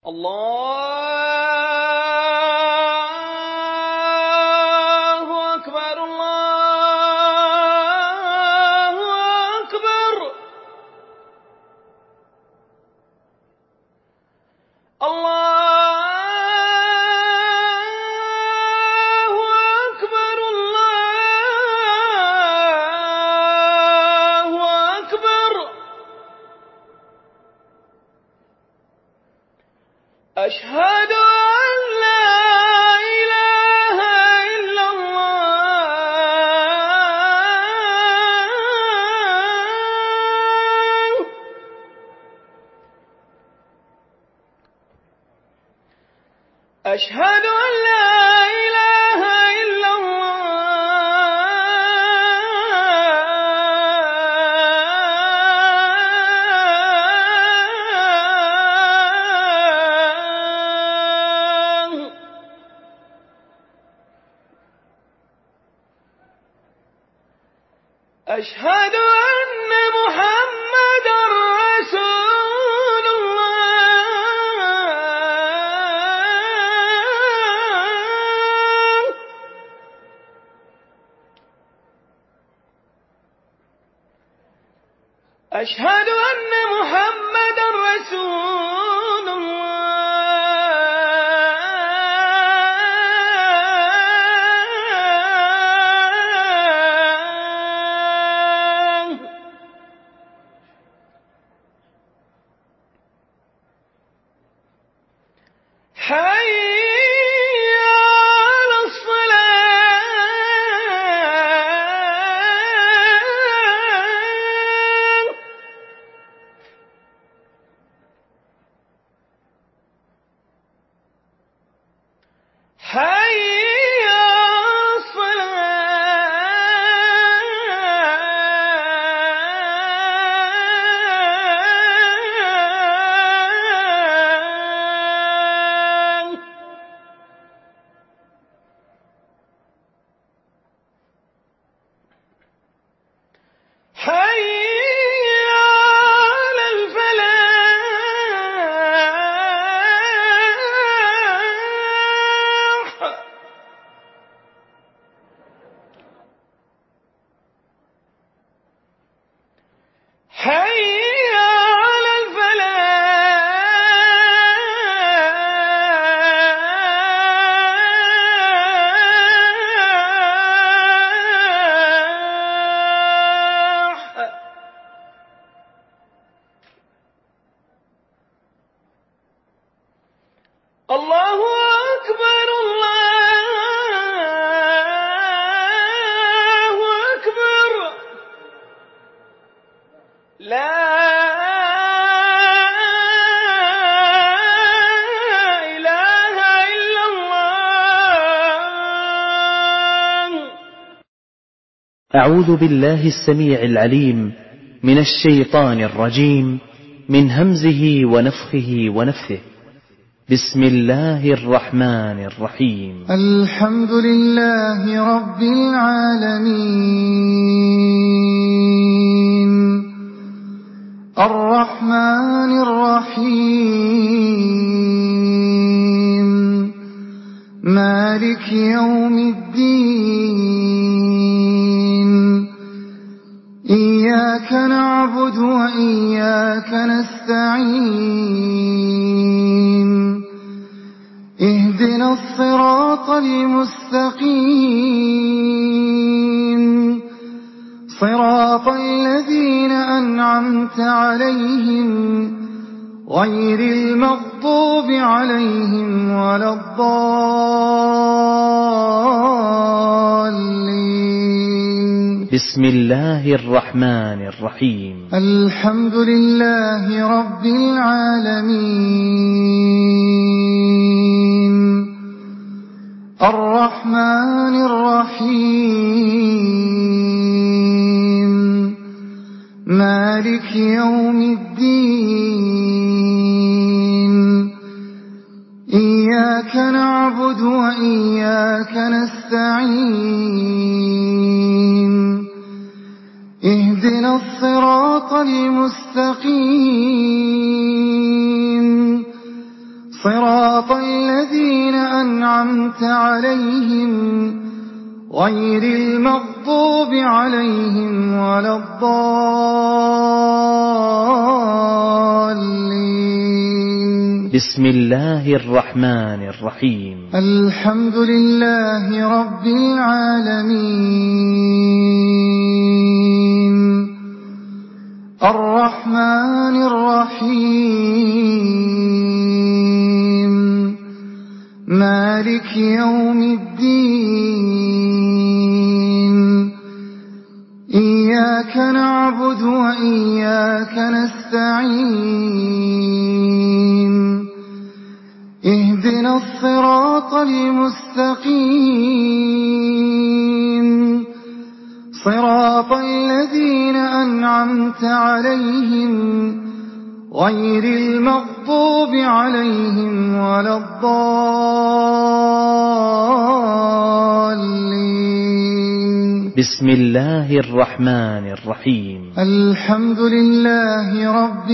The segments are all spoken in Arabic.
الله أكبر الله أكبر الله أكبر الله أكبر أشهد أن لا إله إلا الله أشهد أن لا إله إلا الله أشهد أن محمدًا رسول الله أشهد أن محمدًا رسول الله حي على الصلاة حي على الصلاة حي على الفلاح حي على الفلاح الله أكبر الله أكبر لا إله إلا الله أعوذ بالله السميع العليم من الشيطان الرجيم من همزه ونفخه ونفثه. بسم الله الرحمن الرحيم. الحمد لله رب العالمين الرحمن الرحيم مالك يوم الدين إياك نعبد وإياك نستعين اهدنا الصراط المستقيم صراط الذين أنعمت عليهم غير المغضوب عليهم ولا الضالين. بسم الله الرحمن الرحيم. الحمد لله رب العالمين الرحمن الرحيم مالك يوم الدين إياك نعبد وإياك نستعين اهدنا الصراط المستقيم صراط الذين أنعمت عليهم غير المغضوب عليهم ولا الضالين. بسم الله الرحمن الرحيم. الحمد لله رب العالمين الرحمن الرحيم مالك يوم الدين إياك نعبد وإياك نستعين اهدنا الصراط المستقيم صراط الذين أنعمت عليهم غير المغضوب عليهم ولا الضالين. بسم الله الرحمن الرحيم. الحمد لله رب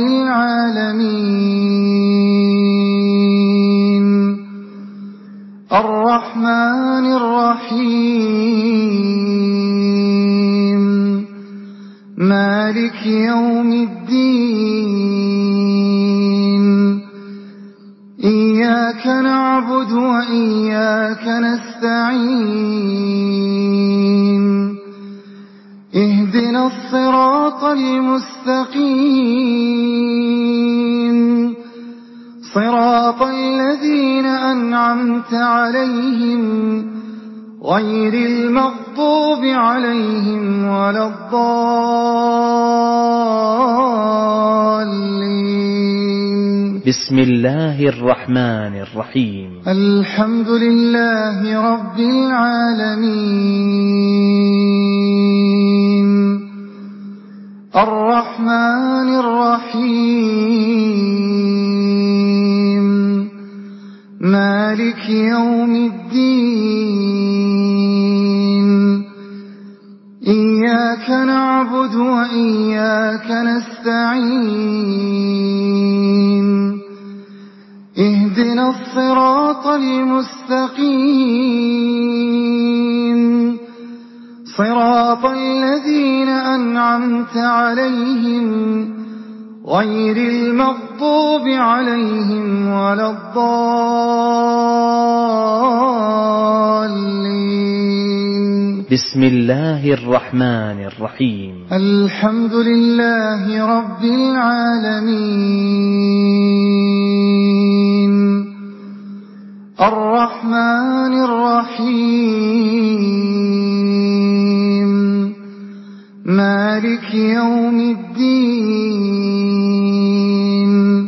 العالمين الرحمن الرحيم مالك يوم الدين إياك نعبد وإياك نستعين اهدنا الصراط المستقيم صراط الذين أنعمت عليهم غير المغضوب عليهم ولا الضالين. بسم الله الرحمن الرحيم. الحمد لله رب العالمين الرحمن الرحيم مالك يوم الدين إياك نعبد وإياك نستعين اهدنا الصراط المستقيم صراط الذين أنعمت عليهم غير المغضوب عليهم ولا الضالين. بسم الله الرحمن الرحيم. الحمد لله رب العالمين الرحمن الرحيم مالك يوم الدين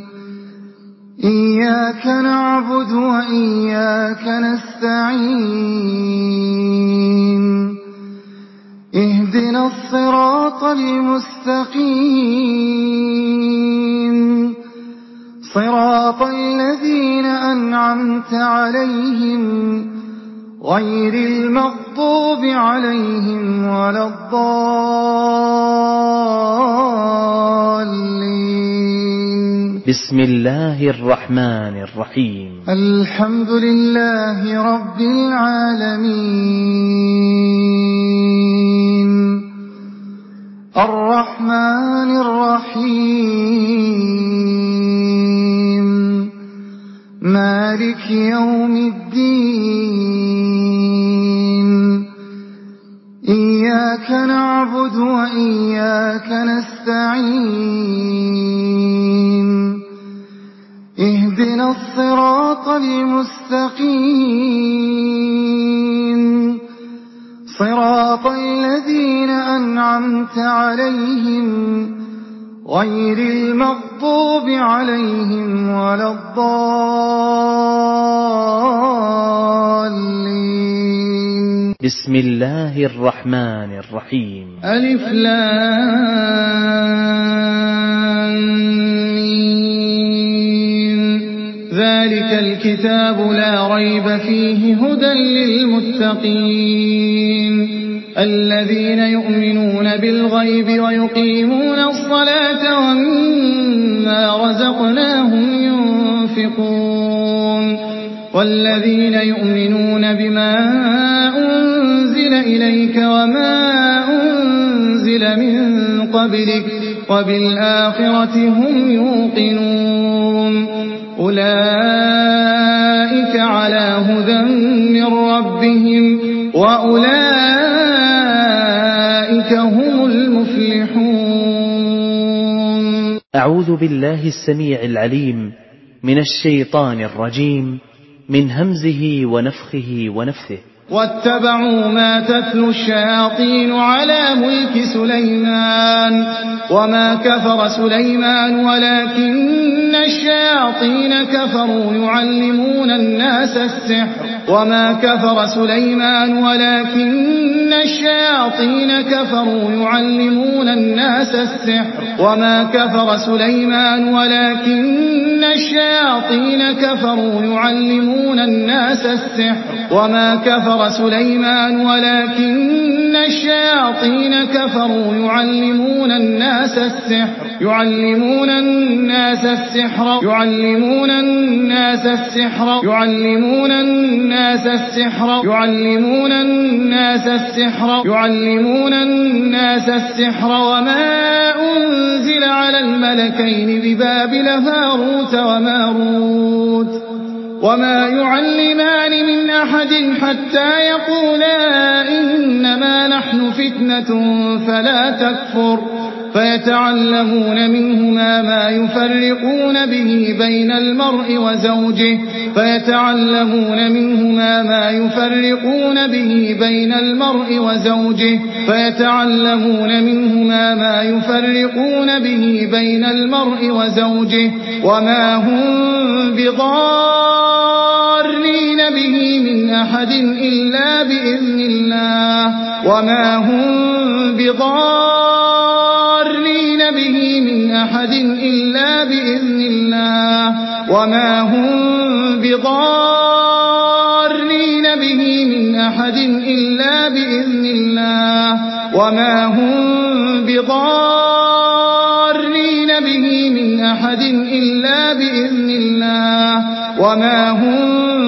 إياك نعبد وإياك نستعين اهدنا الصراط المستقيم صراط الذين أنعمت عليهم غير المغضوب عليهم ولا الضالين. بسم الله الرحمن الرحيم. الحمد لله رب العالمين الرحمن الرحيم مالك يوم الدين إياك نعبد وإياك نستعين اهدنا الصراط المستقيم صراط الذين أنعمت عليهم غير المغضوب عليهم ولا الضالين. بسم الله الرحمن الرحيم. ألف لام ميم ذلك الكتاب لا ريب فيه هدى للمتقين الذين يؤمنون بالغيب ويقيمون الصلاة ومما رزقناهم ينفقون ينفقون والذين يؤمنون بما أنزل إليك وما أنزل من قبلك وبالآخرة هم يوقنون أولئك على هدى من ربهم وأولئك هم المفلحون. أعوذ بالله السميع العليم من الشيطان الرجيم من همزه ونفخه ونفثه. واتبعوا ما تتلو الشياطين على ملك سليمان وما كفر سليمان ولكن الشياطين كفروا يعلمون الناس السحر وما كفر سليمان ولكن الشياطين كفروا يعلمون الناس السحر وما كفر سليمان ولكن الشياطين كفروا يعلمون الناس السحر وما كفر سليمان ولكن الشياطين كفروا يعلمون الناس السحر يعلمون الناس السحر يعلمون الناس السحر يعلمون الناس السحر يعلمون الناس السحر يعلمون الناس السحر وما أنزل على الملكين ببابل هاروت وماروت وما يعلمان من أحد حتى يقولا إنما نحن فتنة فلا تكفر فيتعلمون منهما ما يفرقون به بين المرء وزوجه فيتعلمون منهما ما يفرقون به بين المرء وزوجه فيتعلمون منهما ما يفرقون به بين المرء وزوجه وما هم بضارين به من أحد إلا بإذن الله وما هم بضارين به من أحد إلا بإذن الله وما هم بضارين به من أحد إلا بإذن الله وما هم بضارين به من أحد إلا بإذن الله وما هم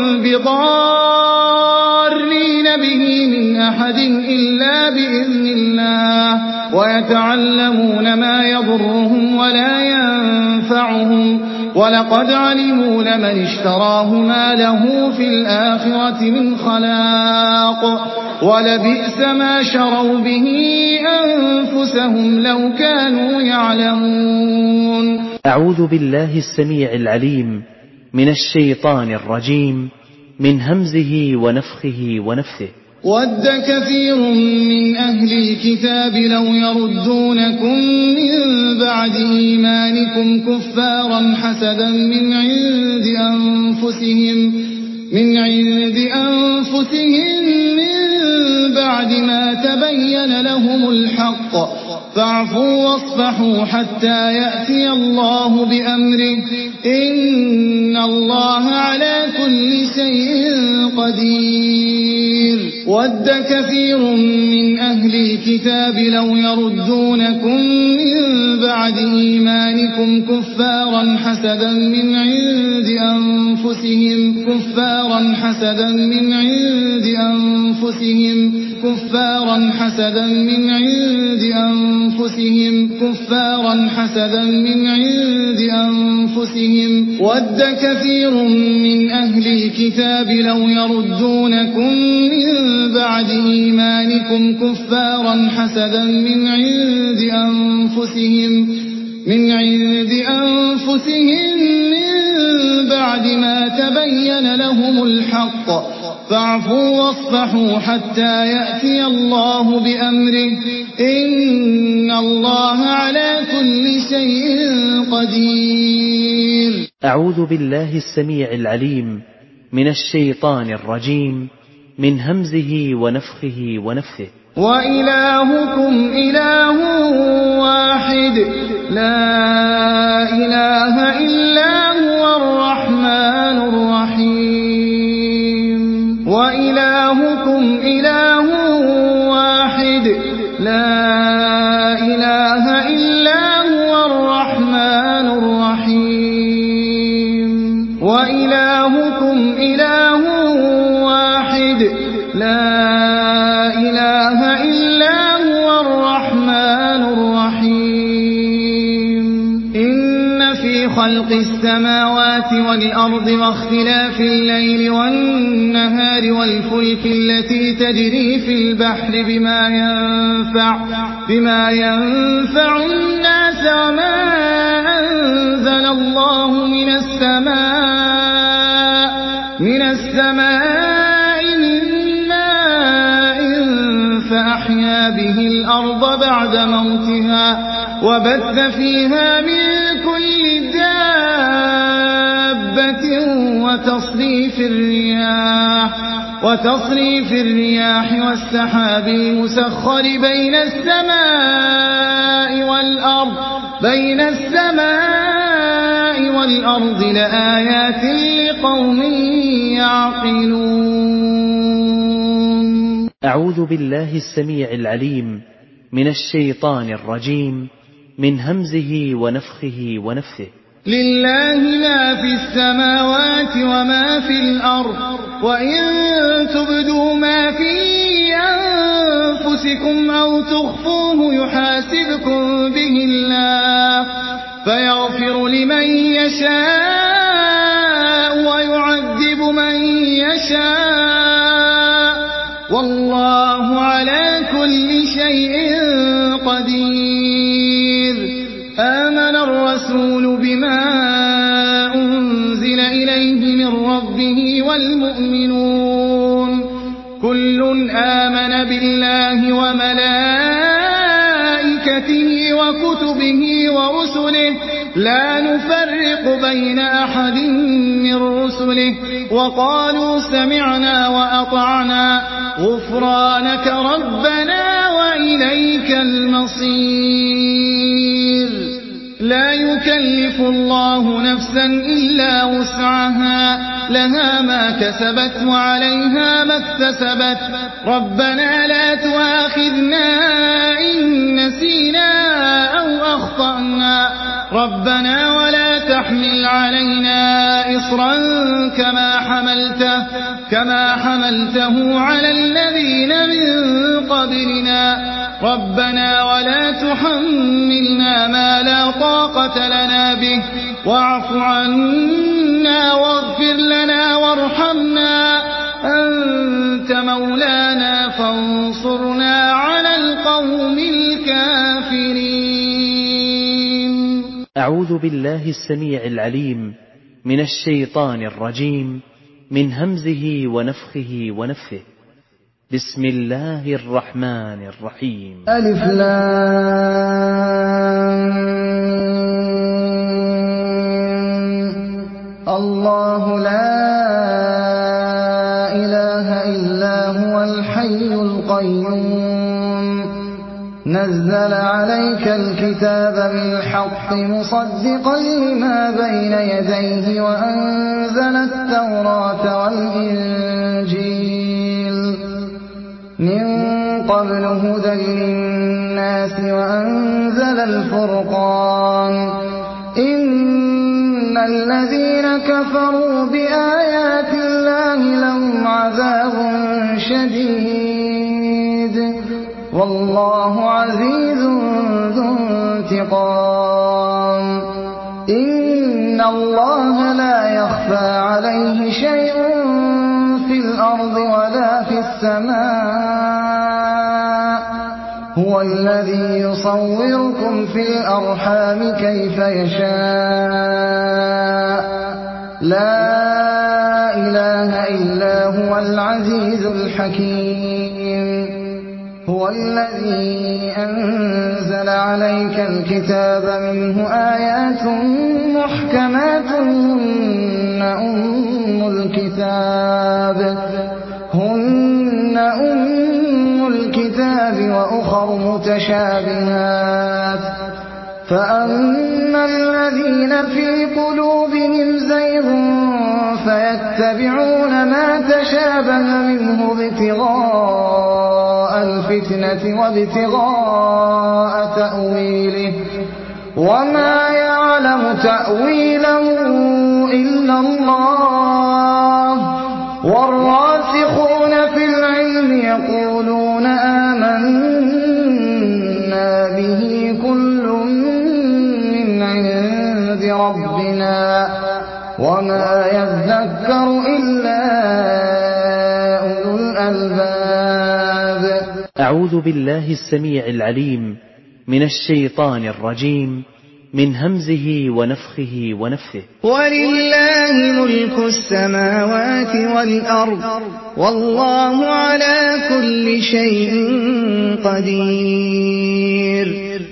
بضارين به من أحد إلا بإذن الله ويتعلمون ما يضرهم ولا ينفعهم ولقد علموا لمن اشتراه ما له في الآخرة من خلاق ولبئس ما شروا به أنفسهم لو كانوا يعلمون. أعوذ بالله السميع العليم من الشيطان الرجيم من همزه ونفخه ونفثه. ود كثير من أهل الكتاب لو يردونكم من بعد إيمانكم كفارا حسدا من عند أنفسهم من بعد ما تبين لهم الحق فاعفوا واصفحوا حتى يأتي الله بأمره إن الله على كل شيء قدير. ود كثير من أهل الكتاب لو يردونكم من بعد إيمانكم كفارا حسدا من عند أنفسهم كفارا حسدا من عند أنفسهم كفارا حسدا من عند أنفسهم كفارا حسدا من عند أنفسهم ود كثير من أهل الكتاب لو يردونكم من بعد إيمانكم كفارا حسدا من عند أنفسهم من بعد ما تبين لهم الحق فاعفوا واصفحوا حتى يأتي الله بأمره إن الله على كل شيء قدير. أعوذ بالله السميع العليم من الشيطان الرجيم من همزه ونفخه ونفثه. وإلهكم إله واحد لا إله إلا هو الرحمن الرحيم. وإلهكم إله واحد لا إله إلا هو الرحمن الرحيم. إلهكم إله واحد لا إله إلا هو الرحمن الرحيم إن في خلق السماوات والأرض واختلاف الليل والنهار والفلك التي تجري في البحر بما ينفع الناس وما أنزل الله من السماء من ماء فأحيا به الأرض بعد موتها وبث فيها من كل دابة وتصريف الرياح والسحاب المسخر بين السماء والأرض لآيات لقوم يعقلون. أعوذ بالله السميع العليم من الشيطان الرجيم من همزه ونفخه ونفثه. لله ما في السماوات وما في الأرض وإن تبدوا ما في أنفسكم أو تخفوه يحاسبكم به الله فيغفر لمن يشاء ويعذب من يشاء والله على كل شيء قدير. آمن الرسول بما أنزل إليه من ربه والمؤمنون كل آمن بالله وملائكته وكتبه ورسله لا نفرق بين أحد من رسله وقالوا سمعنا وأطعنا غفرانك ربنا وإليك المصير. لا يكلف الله نفسا إلا وسعها لها ما كسبت وعليها ما اكتسبت ربنا لا تؤاخذنا إن نسينا أو أخطأنا ربنا ولا تحمل علينا إصرا كما حملته على الذين من قبلنا ربنا ولا تحملنا ما لا طاقة لنا به واعف عنا واغفر لنا وارحمنا أنت مولانا فانصرنا على القوم الكافرين. أعوذ بالله السميع العليم من الشيطان الرجيم من همزه ونفخه ونفثه. بسم الله الرحمن الرحيم. ألف لام الله لا إله إلا هو الحي القيوم نزل عليك الكتاب بالحق مصدقا لما بين يديه وأنزل التوراة والإنجيل من قبل هدى للناس وأنزل الفرقان إن الذين كفروا بآيات الله لهم عذاب شديد والله عزيز ذو انتقام. إن الله لا يخفى عليه شيء في الأرض ولا في السماء هو الذي يصوركم في الأرحام كيف يشاء لا إله إلا هو العزيز الحكيم. هو الذي أنزل عليك الكتاب منه آيات محكمات هن أم الكتاب وأخر متشابهات فأما الذين في قلوبهم زيغ فيتبعون ما تشابه منه ابتغاء الفتنة وابتغاء تأويله وما يعلم تأويله إلا الله والراسخون في العلم يقولون آمنا به كل من عند ربنا وما يذكر إلا أولو الألباب. أعوذ بالله السميع العليم من الشيطان الرجيم من همزه ونفخه ونفثه. ولله ملك السماوات والأرض والله على كل شيء قدير.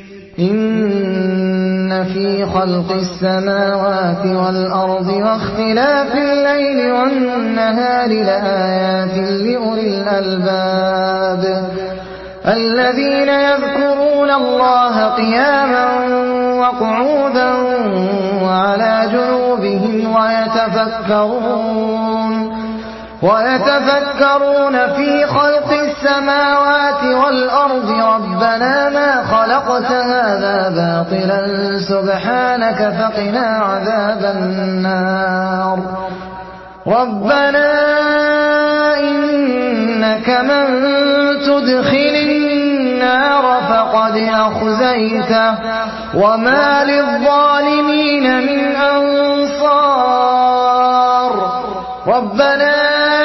إن في خلق السماوات والأرض واختلاف الليل والنهار لآيات لأولي الألباب الذين يذكرون الله قياما وقعودا وعلى جنوبهم ويتفكرون في خلق السماوات والأرض ربنا ما خلقت هذا باطلا سبحانك فقنا عذاب النار. ربنا إنك من تدخل النار فقد أخزيته وما للظالمين من أنصار. ربنا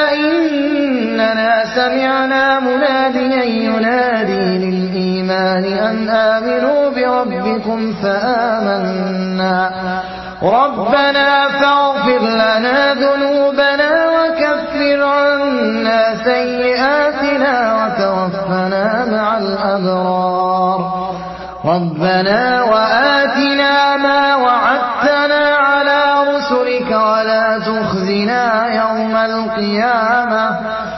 إننا سمعنا مناديا ينادي للإيمان أن آمنوا بربكم فآمنا. ربنا فاغفر لنا ذنوبنا وكفر عنا سيئاتنا وتوفنا مع الأبرار. ربنا وآتنا ما وعدتنا على رسلك ولا تخزنا يوم القيامة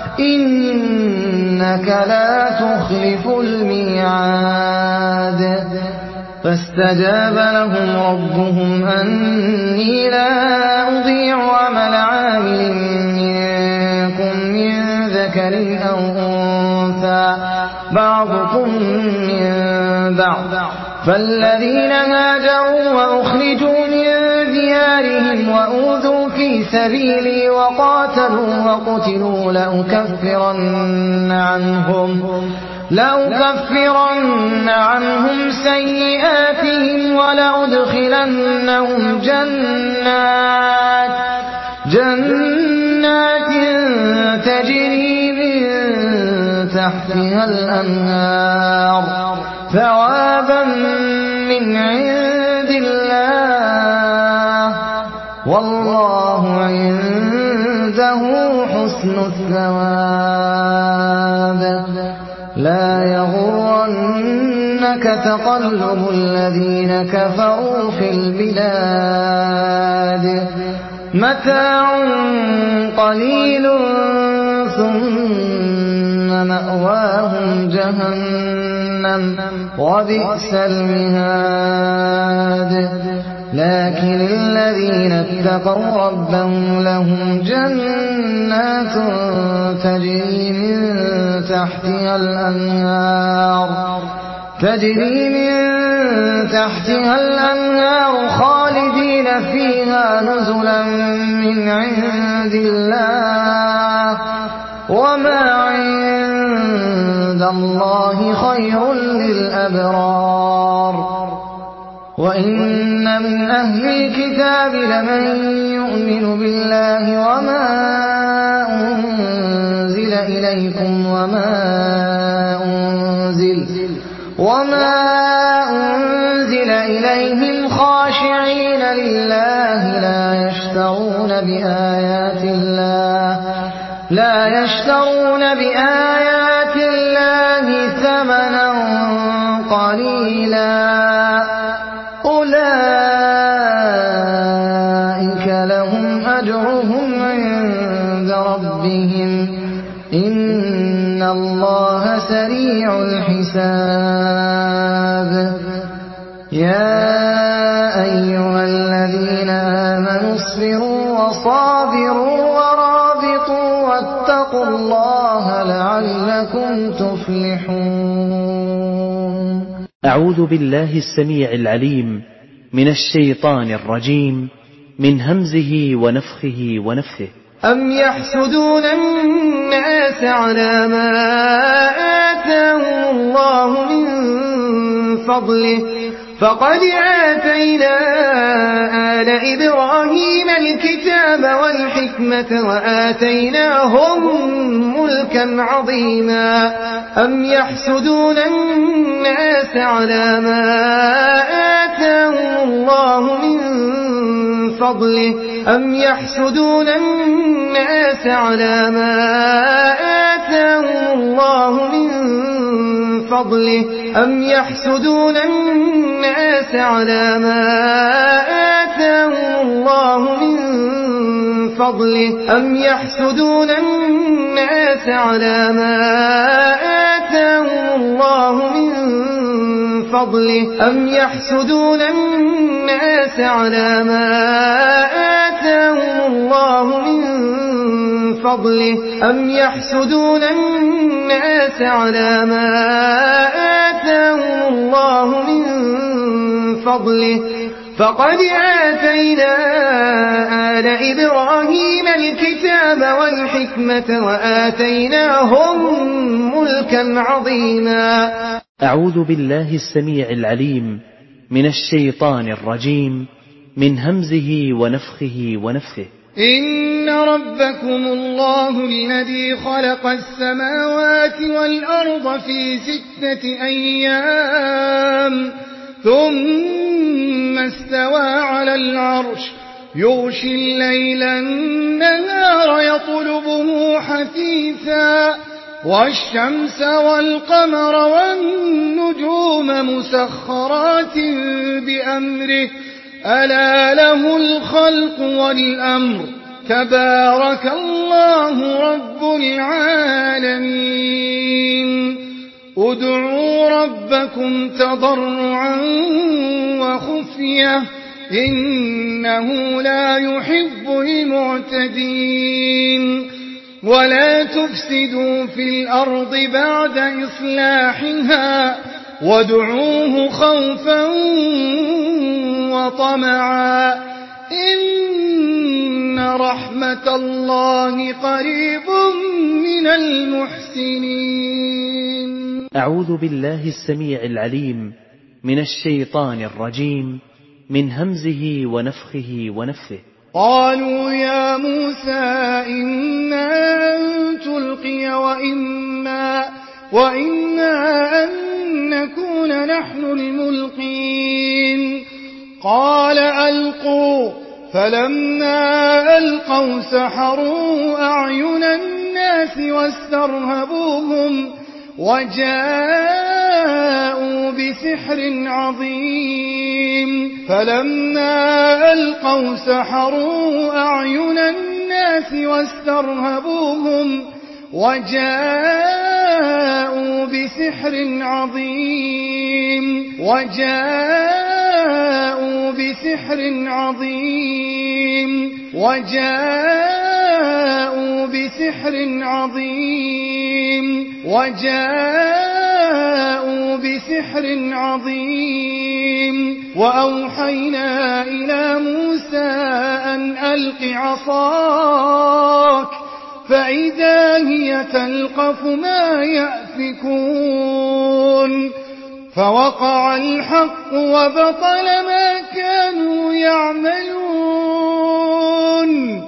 إنك لا تخلف الميعاد. فاستجاب لهم ربهم أني لا أضيع عمل عامل منكم من ذكر أو أنثى بعضكم من بعض. فالذين هاجروا وأخرجوا من ديارهم وأوذوا في سبيلي وقاتلوا وقتلوا لأكفرن عنهم سيئاتهم ولأدخلنهم جنات تجري من تحتها الأنهار ثوابا من عند الله والله عنده حسن الثواب. لا يغرنك تقلب الذين كفروا في البلاد متاع قليل ثم مأواهم جهنم وبئس المهاد. لكن الذين اتقوا ربهم لهم جنات تجري من تحتها الأنهار خالدين فيها نزلا من عند الله وما عند الله خير للأبرار. وإن من أهل الكتاب لمن يؤمن بالله وما أنزل إليكم وما أنزل إليهم خاشعين لله لا يشترون بآيات الله ثمنا قليلا أولئك لهم أجرهم عند ربهم إن الله سريع الحساب. يا أيها الذين آمنوا اصبروا وصابروا ورابطوا واتقوا الله لعلكم تفلحون. أعوذ بالله السميع العليم من الشيطان الرجيم من همزه ونفخه ونفثه. أم يحسدون الناس على ما آتاهم الله من فضله فقد آتينا آل إبراهيم الكتاب والحكمة وآتيناهم ملكا عظيما أم يحسدون الناس على ما آتاهم الله من فضله أم يحسدون الناس على ما آتاهم الله من فضله أم يحسدون الناس على ما آتاهم الله من فضله أم يحسدون الناس على ما آتاهم الله من فضله أم يحسدون الناس على ما آتاهم الله من فضله أم يحسدون الناس على ما آتاهم الله من فضله فقد آتينا آل إبراهيم الكتاب والحكمة وآتيناهم ملكا عظيما. أعوذ بالله السميع العليم من الشيطان الرجيم من همزه ونفخه ونفثه. إن ربكم الله الذي خلق السماوات والأرض في 6 أيام ثم استوى على العرش يغشي الليل النهار يطلبه حثيثا والشمس والقمر والنجوم مسخرات بأمره ألا له الخلق والأمر تبارك الله رب العالمين. ادعوا ربكم تضرعا وخفية إنه لا يحب المعتدين. ولا تفسدوا في الأرض بعد إصلاحها وادعوه خوفا وطمعا إن رحمة الله قريب من المحسنين. أعوذ بالله السميع العليم من الشيطان الرجيم من همزه ونفخه ونفثه. قالوا يا موسى إما أن تلقي وإما أن نكون نحن الملقين قال ألقوا فلما ألقوا سحروا أعين الناس واسترهبوهم وجاءوا بسحر عظيم. فلما ألقوا سحروا أعين الناس واسترهبوهم وجاءوا بسحر عظيم وأوحينا إلى موسى أن ألق عصاك فإذا هي تلقف ما يأفكون فوقع الحق وبطل ما كانوا يعملون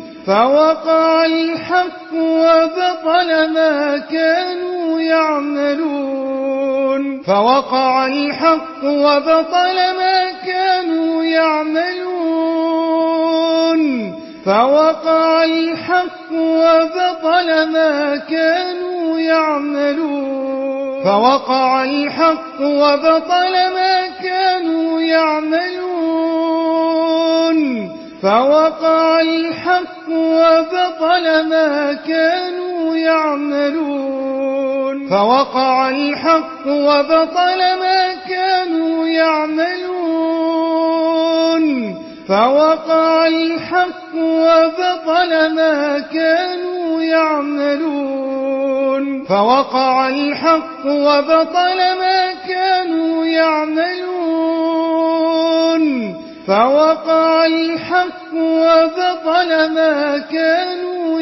فوقع الحق وبطل ما كانوا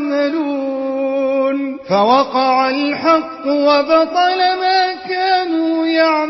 يعملون فوقع الحق وبطل ما كانوا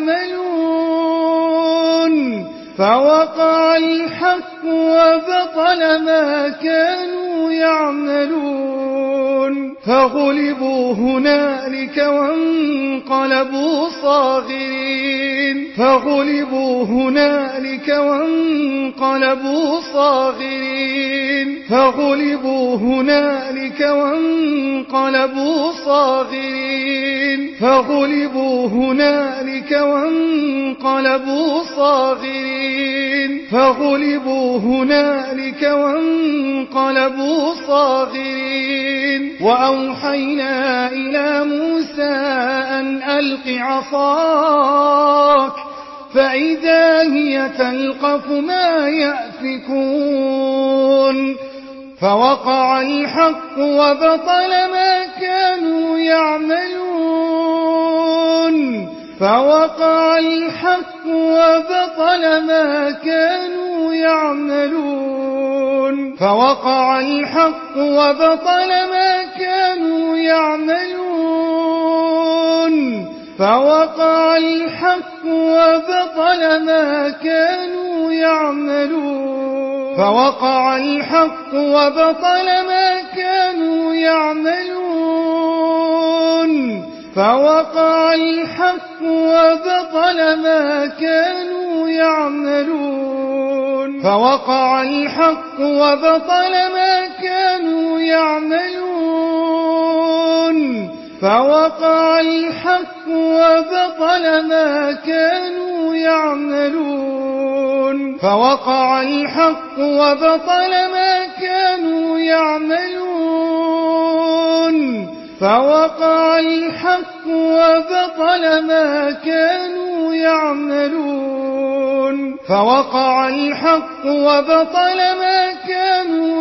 يعملون فوقع الحق وبطل ما كانوا يعملون فغلبوا هنالك وانقلبوا صاغرين فغلبوا هنالك وانقلبوا صاغرين فغلبوا هنالك وانقلبوا صاغرين فغلبوا هنالك وانقلبوا صاغرين فغلبوا هنالك وانقلبوا صاغرين وأوحينا إلى موسى أن ألق عصاك فإذا هي تلقف ما يأفكون فوقع الحق وبطل ما كانوا يعملون فوقع الحق وبطل ما كانوا يعملون فوقع الحق وبطل ما كانوا يعملون فوقع الحق وبطل ما كانوا يعملون فوقع الحق وبطل ما كانوا يعملون فوقع الحق وبطل ما كانوا يعملون فوقع الحق وبطل ما كانوا يعملون فوقع الحق وبطل ما كانوا يعملون فوقع الحق وبطل ما كانوا يعملون فوقع الحق وبطل ما كانوا يعملون فوقع الحق وبطل ما كانوا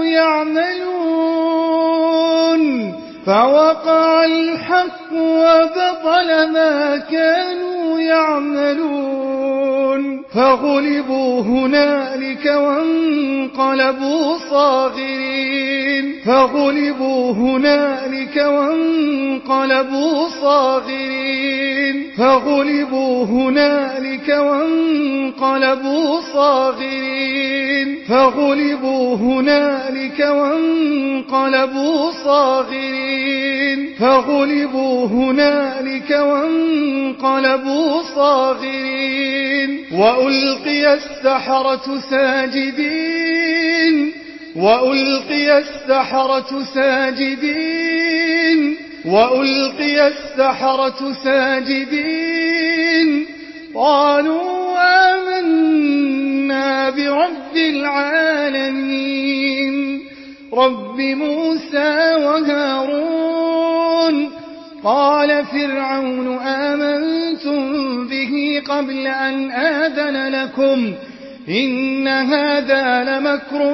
يعملون فوقع الحق وبطل ما كانوا يعملون فغلبوا هنالك وانقلبوا صاغرين فغلبوا هنالك وانقلبوا صاغرين فغلبوا هنالك وانقلبوا صاغرين فغلبوا هنالك وانقلبوا صاغرين فغلبوا هنالك وانقلبوا صاغرين وألقي السحرة ساجدين وألقي السحرة ساجدين وألقي السحرة ساجدين قالوا آمنا برب العالمين رب موسى وهارون قال فرعون آمنتم به قبل أن آذن لكم إن هذا لمكر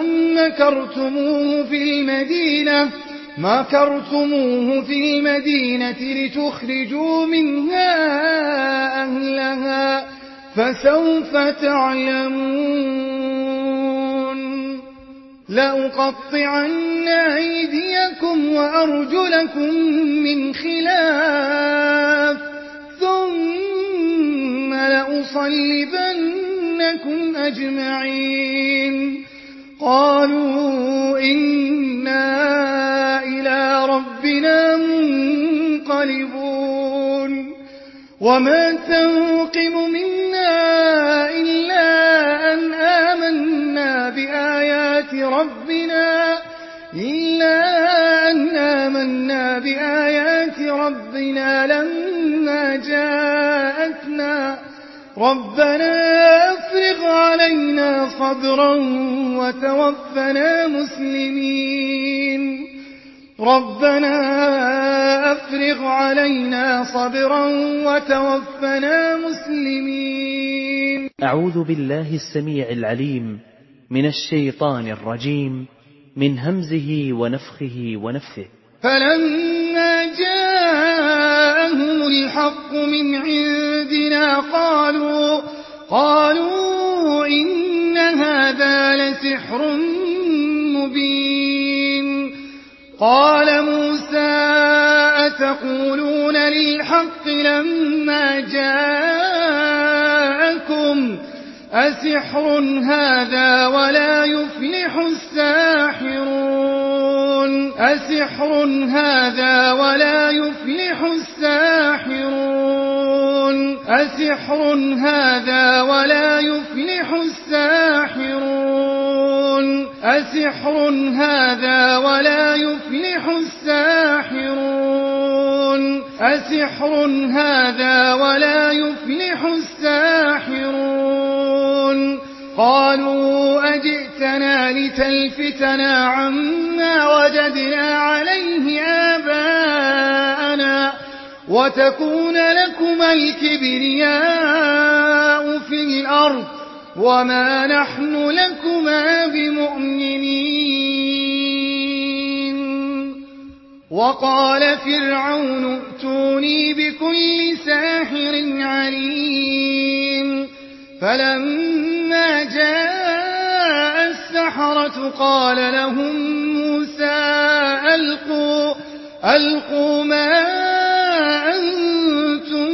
مكرتموه في المدينة لتخرجوا منها أهلها فسوف تعلمون لأقطعن أيديكم وأرجلكم من خلاف ثم لأصلبنكم أجمعين قالوا إنا إلى ربنا منقلبون وما تنقم منا إلا أن آمنا بآيات ربنا لما جاءتنا ربنا أفرغ علينا صبرا وتوفنا مسلمين ربنا أفرغ علينا صبرا وتوفنا مسلمين. أعوذ بالله السميع العليم من الشيطان الرجيم من همزه ونفخه ونفثه. فلما جاءهم الحق من عندنا قالوا إن هذا لسحر مبين قال موسى أتقولون للحق لما جاءكم أسحر هذا ولا يفلح الساحرون أسحر هذا ولا يفلح الساحرون أسحر هذا ولا يفلح الساحرون أسحر هذا ولا يفلح الساحرون أسحر هذا ولا يفلح الساحرون قالوا أجئتنا لتلفتنا عما وجدنا عليه آباءنا وتكون لكما الكبرياء في الأرض وما نحن لكما بمؤمنين وقال فرعون ائتوني بكل ساحر عليم فلما جاء السحرة قال لهم موسى ألقوا ما أنتم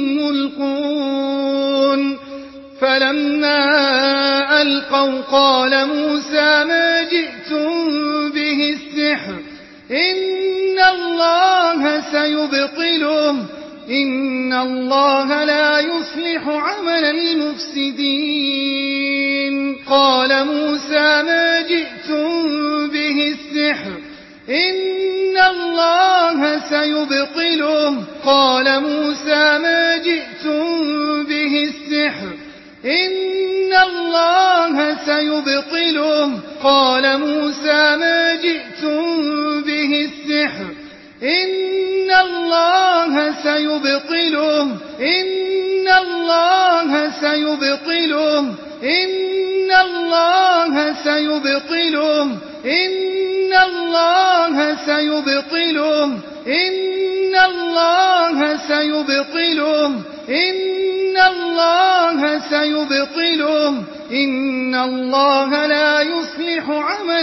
ملقون فلما ألقوا قال موسى ما جئتم به السحر إن الله سيبطله إن الله لا يصلح عمل المفسدين قال موسى ما جئتم به السحر إن الله سيبطله قال موسى ما جئتم به السحر إن الله سيبطله قال موسى ما جئتم به السحر إن الله سيبطله إن الله سيبطله إن الله سيبطله إن الله سيبطله إن الله سيبطله إن الله سيبطله إن الله لا يصلح عمل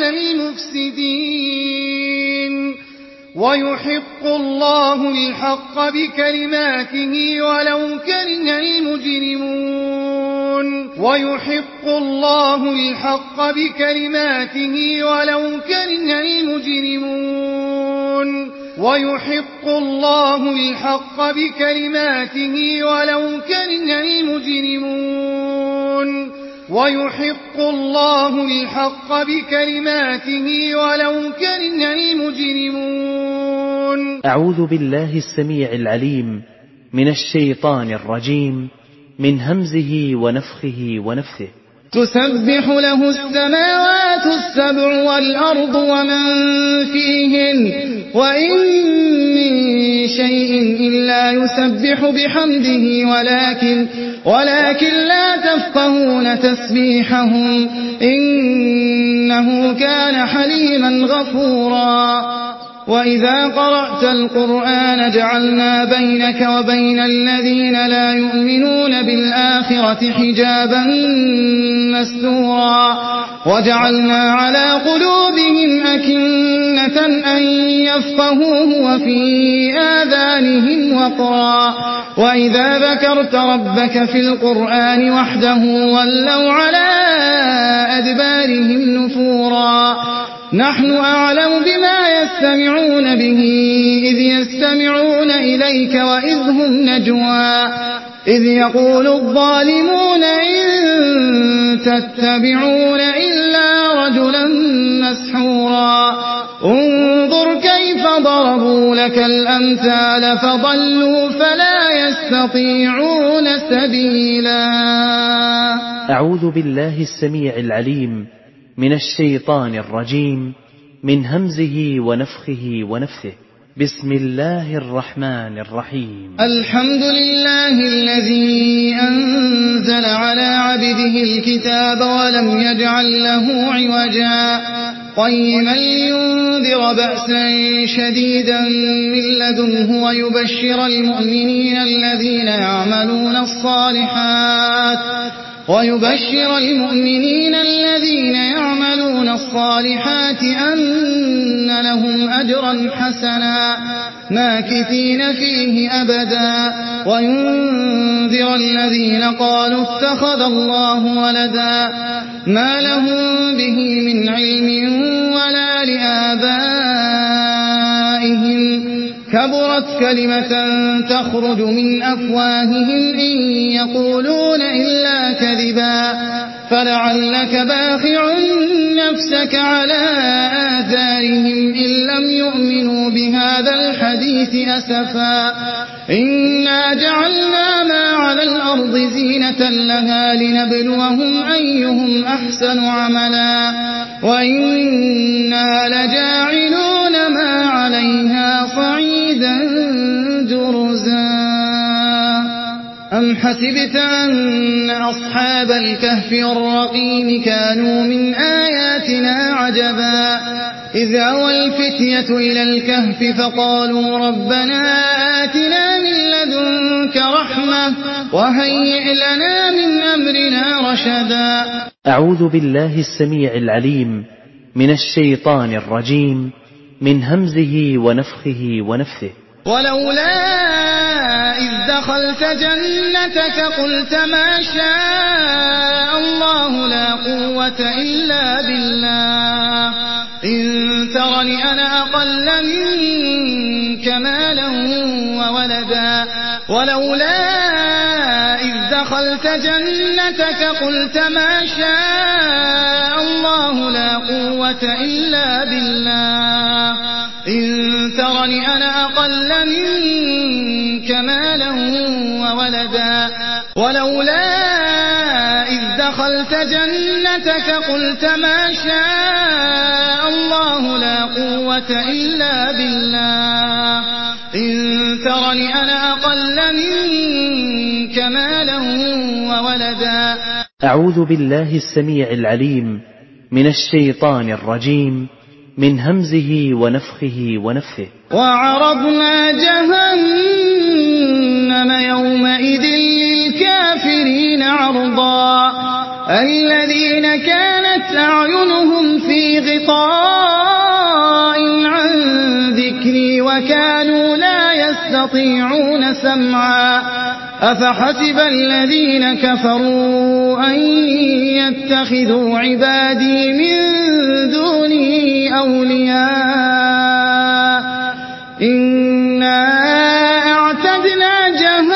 المفسدين ويحق الله الحق بكلماته ولو كره المجرمون ويحق الله الحق بكلماته ولو كره المجرمون ويحق الله الحق بكلماته ولو كره المجرمون ويحق الله الحق بكلماته ولو كره المجرمون أعوذ بالله السميع العليم من الشيطان الرجيم من همزه ونفخه ونفثه تسبح له السماوات السبع والأرض ومن فيهن وإن من شيء إلا يسبح بحمده ولكن لا تفقهون تسبيحهم إنه كان حليما غفورا وإذا قرأت القرآن جعلنا بينك وبين الذين لا يؤمنون بالآخرة حجابا مستورا وجعلنا على قلوبهم أكنة أن يفقهوه وفي آذانهم وقرا وإذا ذكرت ربك في القرآن وحده ولوا على أدبارهم نفورا نحن أعلم بما يستمعون به إذ يستمعون إليك وإذ هم نجوى إذ يقول الظالمون إن تتبعون إلا رجلا مسحورا انظر كيف ضربوا لك الأمثال فضلوا فلا يستطيعون سبيلا. أعوذ بالله السميع العليم من الشيطان الرجيم من همزه ونفخه ونفثه بسم الله الرحمن الرحيم الحمد لله الذي أنزل على عبده الكتاب ولم يجعل له عوجا قيما لينذر بأسا شديدا من لدنه ويبشر المؤمنين الذين يعملون الصالحات ويبشر المؤمنين الذين يعملون الصالحات أن لهم أجرا حسنا ماكثين فيه أبدا وينذر الذين قالوا اتخذ الله ولدا ما لهم به من علم ولا لآبائهم كبرت كلمة تخرج من أفواههم إن يقولون إلا كذبا فلعلك باخع نفسك على آثارهم إن لم يؤمنوا بهذا الحديث أسفا إنا جعلنا ما على الأرض زينة لها لنبلوهم أيهم أحسن عملا وإنا لجاعلون ما عليها صعيدا جرزا أم حسبت أن أصحاب الكهف والرقيم كانوا من آياتنا عجبا إذ أوى الفتية إلى الكهف فقالوا ربنا آتنا من لدنك رحمة وهيئ لنا من أمرنا رشدا. أعوذ بالله السميع العليم من الشيطان الرجيم من همزه ونفخه ونفثه. ولولا إذ دخلت جنتك قلت ما شاء الله لا قوة إلا بالله إن ترني أنا أقل منك مالا وولدا ولولا إذ دخلت جنتك قلت ما شاء الله لا قوة إلا بالله إن ترني أنا أقل منك مالا وولدا ولولا إذ دخلت جنتك قلت ما شاء الله لا قوة إلا بالله إن ترني أنا أقل منك مالا وولدا. أعوذ بالله السميع العليم من الشيطان الرجيم من همزه ونفخه ونفثه. وعرضنا جهنم يومئذ للكافرين عرضا الذين كانت أعينهم في غطاء عن ذكري وكانوا لا يستطيعون سمعا أفحسب الذين كفروا أن يتخذوا عبادي من دوني أولياء إنا أعتدنا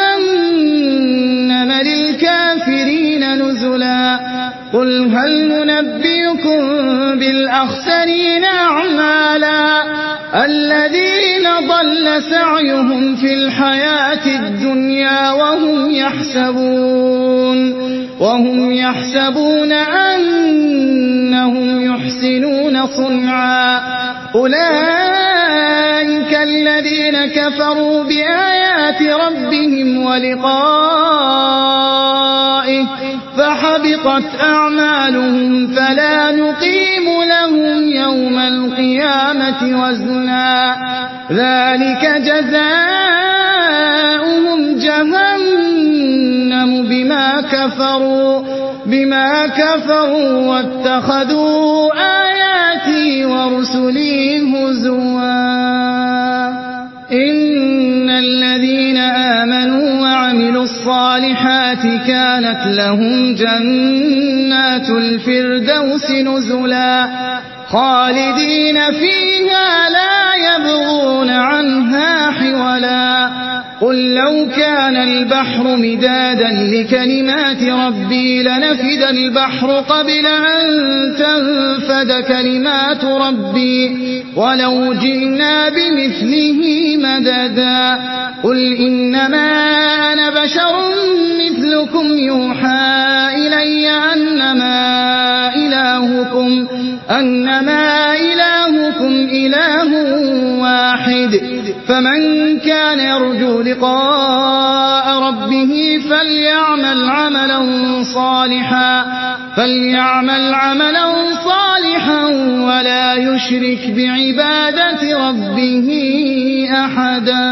جهنم للكافرين نزلا قل هل ننبئكم بالأخسرين أعمالا الذين ضل سعيهم في الحياة الدنيا وهم يحسبون أنهم يحسنون صنعا أولئك الذين كفروا بآيات ربهم ولقائه فحبطت أعمالهم فلا نقيم لهم يوم القيامة وزنا ذلك جزاؤهم جهنم بما كفروا واتخذوا آياتي ورسلي هزوا إن الذين آمنوا وعملوا الصالحات كانت لهم جنات الفردوس نزلا خالدين فيها لا يبغون عنها حولا قل لو كان البحر مدادا لكلمات ربي لنفد البحر قبل أن تنفد كلمات ربي ولو جئنا بمثله مددا قل إنما أنا بشر مثلكم يوحى إلي أنما إلهكم إله واحد فمن كان يرجو لقاء ربه فليعمل عملا صالحا ولا يشرك بعبادة ربه أحدا.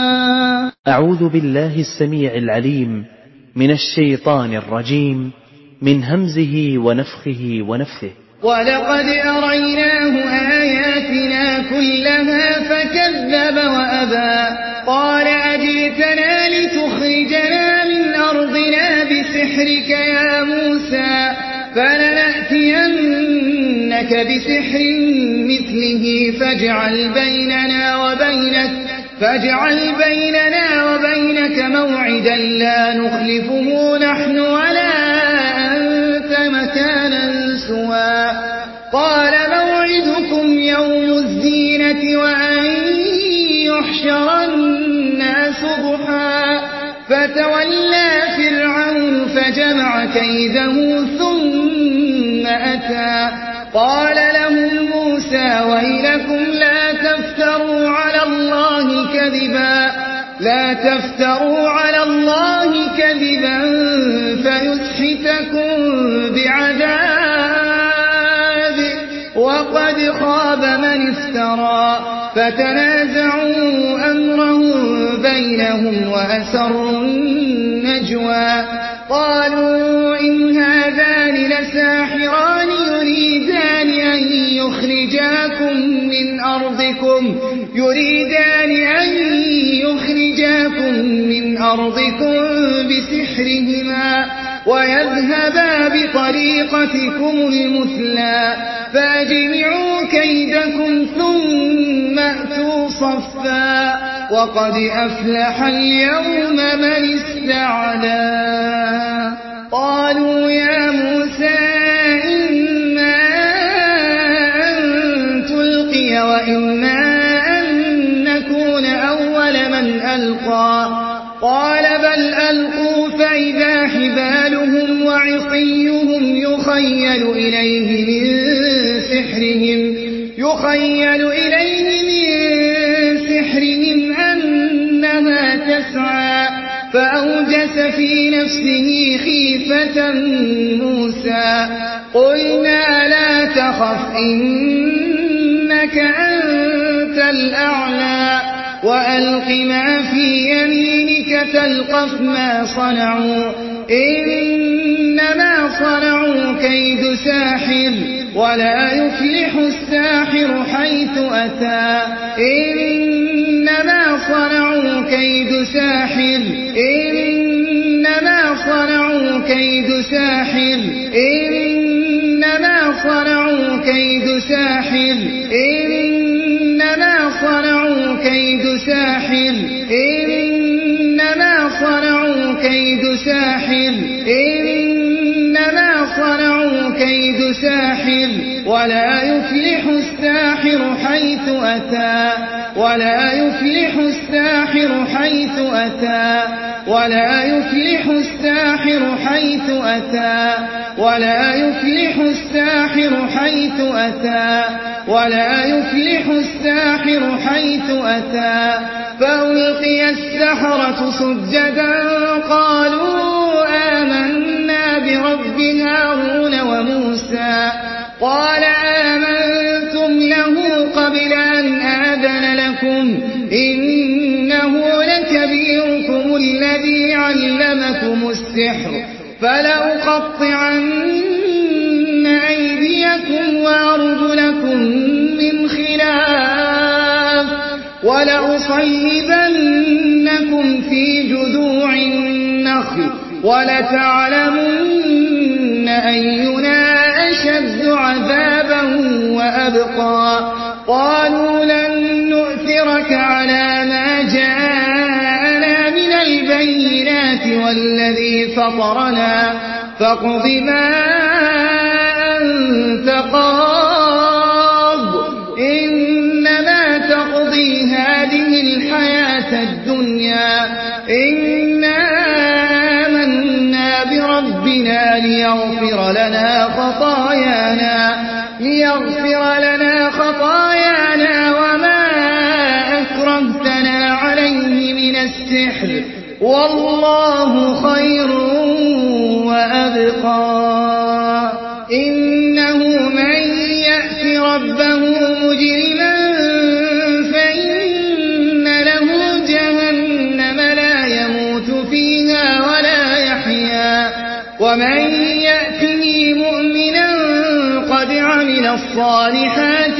أعوذ بالله السميع العليم من الشيطان الرجيم من همزه ونفخه ونفثه. ولقد أريناه آياتنا كلها فكذب وأبى قال أجئتنا لتخرجنا من أرضنا بسحرك يا موسى فلنأتينك بسحر مثله فاجعل بيننا وبينك موعدا لا نخلفه نحن ولا أنت مكانا سوى قال موعدكم يوم الزينة وأن يحشر الناس ضحى فتولى فرعون فجمع كيده ثم أتى قال لهم موسى ويلكم لا تفتروا على الله كذبا فيسحتكم بعذاب وقد خاب من افترى فتنازعوا أمرهم بينهم وأسروا النجوى قالوا إن هذان لساحران يريدان أن يخرجاكم من أرضكم بسحرهما ويذهبا بطريقتكم المثلى فاجمعوا كيدكم ثم أتوا صفا وقد أفلح اليوم من استعلى قالوا يا موسى إما أن تلقي وإما أن نكون أول من ألقى قال بل ألقوا فإذا حبالهم وعصيهم يخيل إليه من سحرهم أنها تسعى فأوجس في نفسه خيفة موسى قلنا لا تخف إنك أنت الأعلى وألق ما في يمينك تلقف ما صنعوا إنما صنعوا كيد ساحر ولا يفلح الساحر حيث أتى إنما صنعوا كيد ساحر ولا يفلح الساحر حيث أتى فألقي السحرة سجدا قالوا آمنا برب هارون وموسى قال آمنتم له قبل أن آذن لكم إنه لكبيركم الذي علمكم السحر فلأقطعن أيديكم وأرجلكم من خلاف ولأصلبنكم في جذوع النخل ولتعلمن أينا أشد عذابا وأبقى قالوا لن نؤثرك على ما جاءنا من البينات والذي فطرنا فاقض ما أنت قاض إنما تقضي هذه الحياة الدنيا إنا آمنا بربنا ليغفر لنا خطايانا وما أكرهتنا عليه من السحر والله خير وأبقى إنه من يأت ربه مجرما فإن له جهنم لا يموت فيها ولا يحيا ومن يأت الصالحات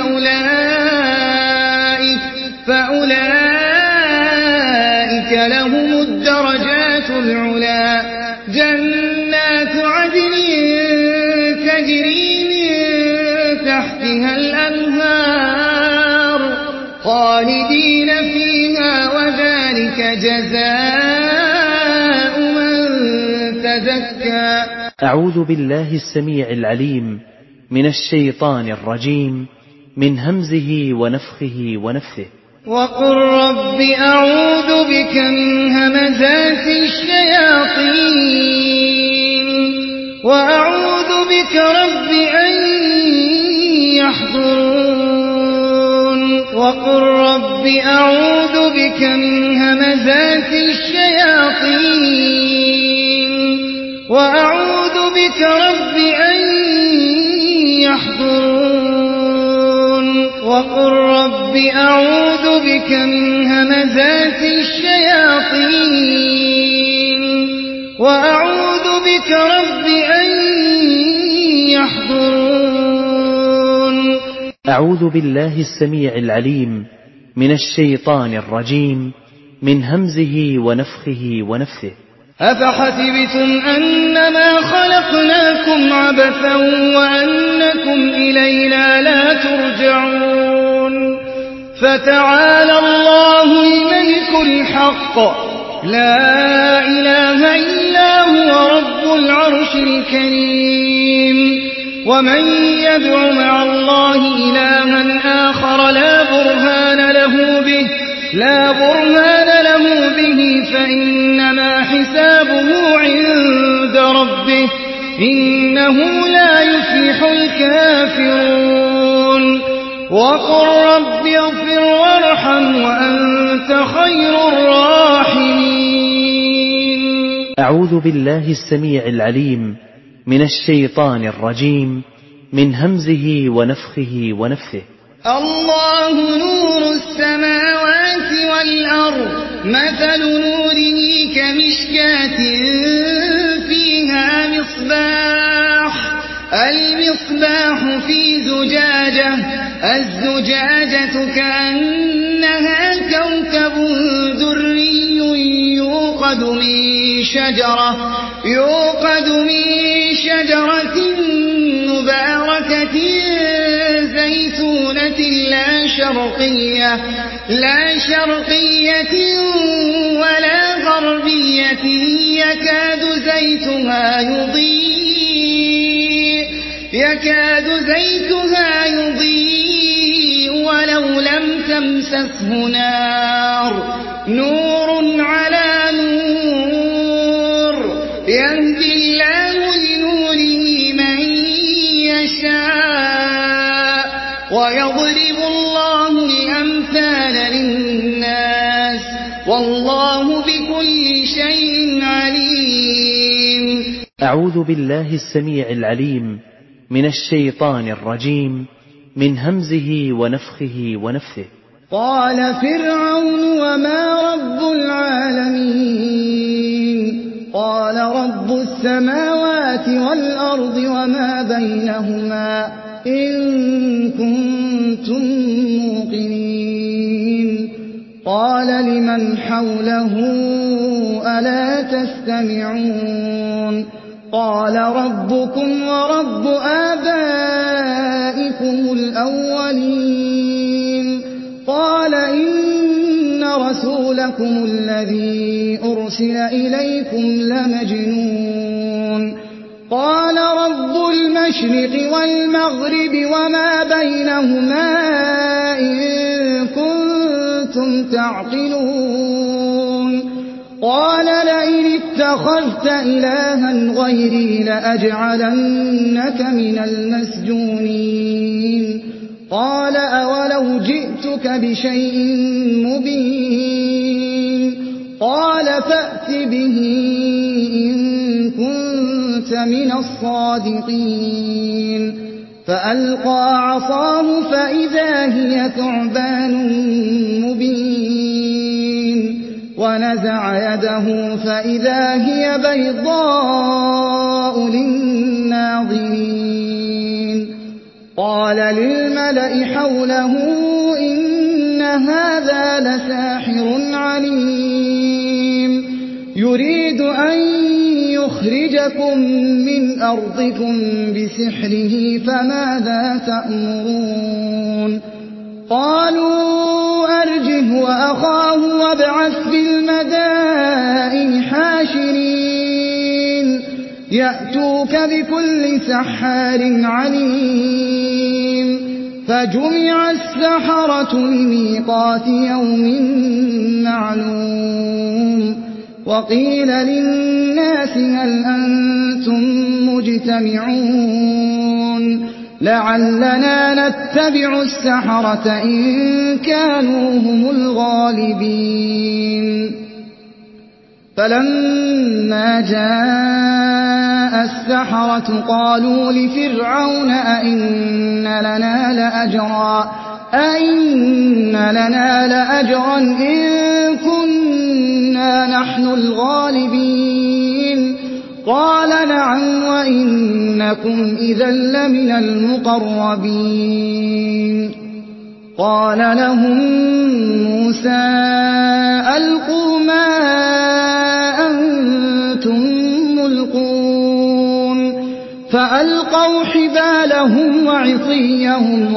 فأولئك لهم الدرجات العلا جنات عدن تجري من تحتها الأنهار خالدين فيها وذلك جزاء من تزكى. أعوذ بالله السميع العليم من الشيطان الرجيم من همزه ونفخه ونفثه. وقل رب أعوذ بك من همزات الشياطين وأعوذ بك رب أن يحضرون. وقل رب أعوذ بك من همزات الشياطين وأعوذ بك رب أن يحضرون. وقل رب أعوذ بك من همزات الشياطين وأعوذ بك رب أن يحضرون. أعوذ بالله السميع العليم من الشيطان الرجيم من همزه ونفخه ونفثه. أفحسبتم أنما خلقناكم عبثا وأنكم إلينا لا ترجعون فتعالى الله الملك الحق لا إله إلا هو رب العرش الكريم. ومن يدع مع الله إلها آخر لا برهان له به فإنما حسابه عند ربه إنه لا يفلح الكافرون. وقل رب اغفر وارحم وأنت خير الراحمين. أعوذ بالله السميع العليم من الشيطان الرجيم من همزه ونفخه ونفثه. الله نور السماوات والأرض مثل نوره كمشكاة فيها المصباح في زجاجة الزجاجة كأنها كوكب دري يوقد من شجرة مباركة زيتونة لا شرقية ولا غربية يكاد زيتها يضيء ولو لم تمسسه نار نور على نور يهدي الله لنوره من يشاء ويضرب الله الأمثال للناس والله بكل شيء عليم. أعوذ بالله السميع العليم من الشيطان الرجيم من همزه ونفخه ونفثه. قال فرعون وما رب العالمين قال رب السماوات والأرض وما بينهما إن كنتم موقنين. قال لمن حوله ألا تستمعون قال ربكم ورب آبائكم الأولين. قال إن رسولكم الذي أرسل إليكم لمجنون. قال رب المشرق والمغرب وما بينهما إن كنتم تعقلون. قال لئن اتخذت إلها غيري لأجعلنك من المسجونين. قال أولو جئتك بشيء مبين. قال فأت به إن كنت من الصادقين. فألقى عصاه فإذا هي ثعبان مبين ونزع يده فإذا هي بيضاء للناظرين. قال للملأ حوله إن هذا لساحر عليم يريد أن يخرجكم من أرضكم بسحره فماذا تأمرون قالوا أرجه وأخاه وابعث في المدائن حاشرين يأتوك بكل سحار عليم فجمع السحرة لميقات يوم معلوم وقيل للناس هل أنتم مجتمعون لعلنا نتبع السحرة إن كانوا هم الغالبين فلما جاء السحرة قالوا لفرعون أئن لنا لأجرا إن كنا نحن الغالبين قال نعم وإنكم إذا لمن المقربين قال لهم موسى ألقوا ما أنتم ملقون فألقوا حبالهم وعصيهم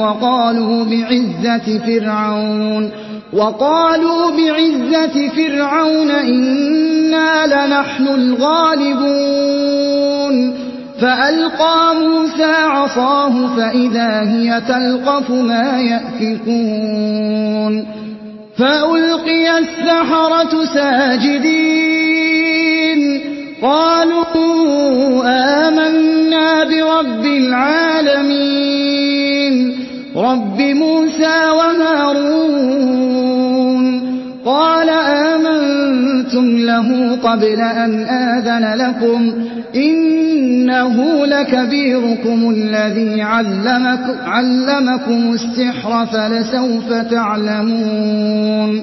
وقالوا بعزة فرعون إنا لنحن الغالبون فألقى موسى عصاه فإذا هي تلقف ما يأفكون فألقي السحرة ساجدين قالوا آمنا برب العالمين رب موسى وهارون قال آمنتم له قبل أن آذن لكم إنه لكبيركم الذي علمكم السحر فلسوف تعلمون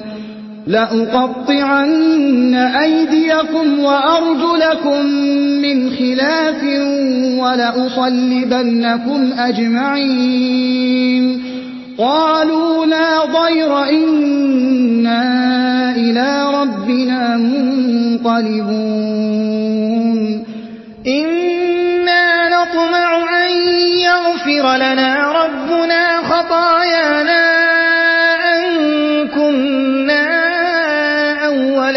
لأقطعن أيديكم وأرجلكم من خلاف ولأصلبنكم أجمعين قالوا لا ضير إنا إلى ربنا منقلبون إنا نطمع أن يغفر لنا ربنا خطايانا أن كنا أول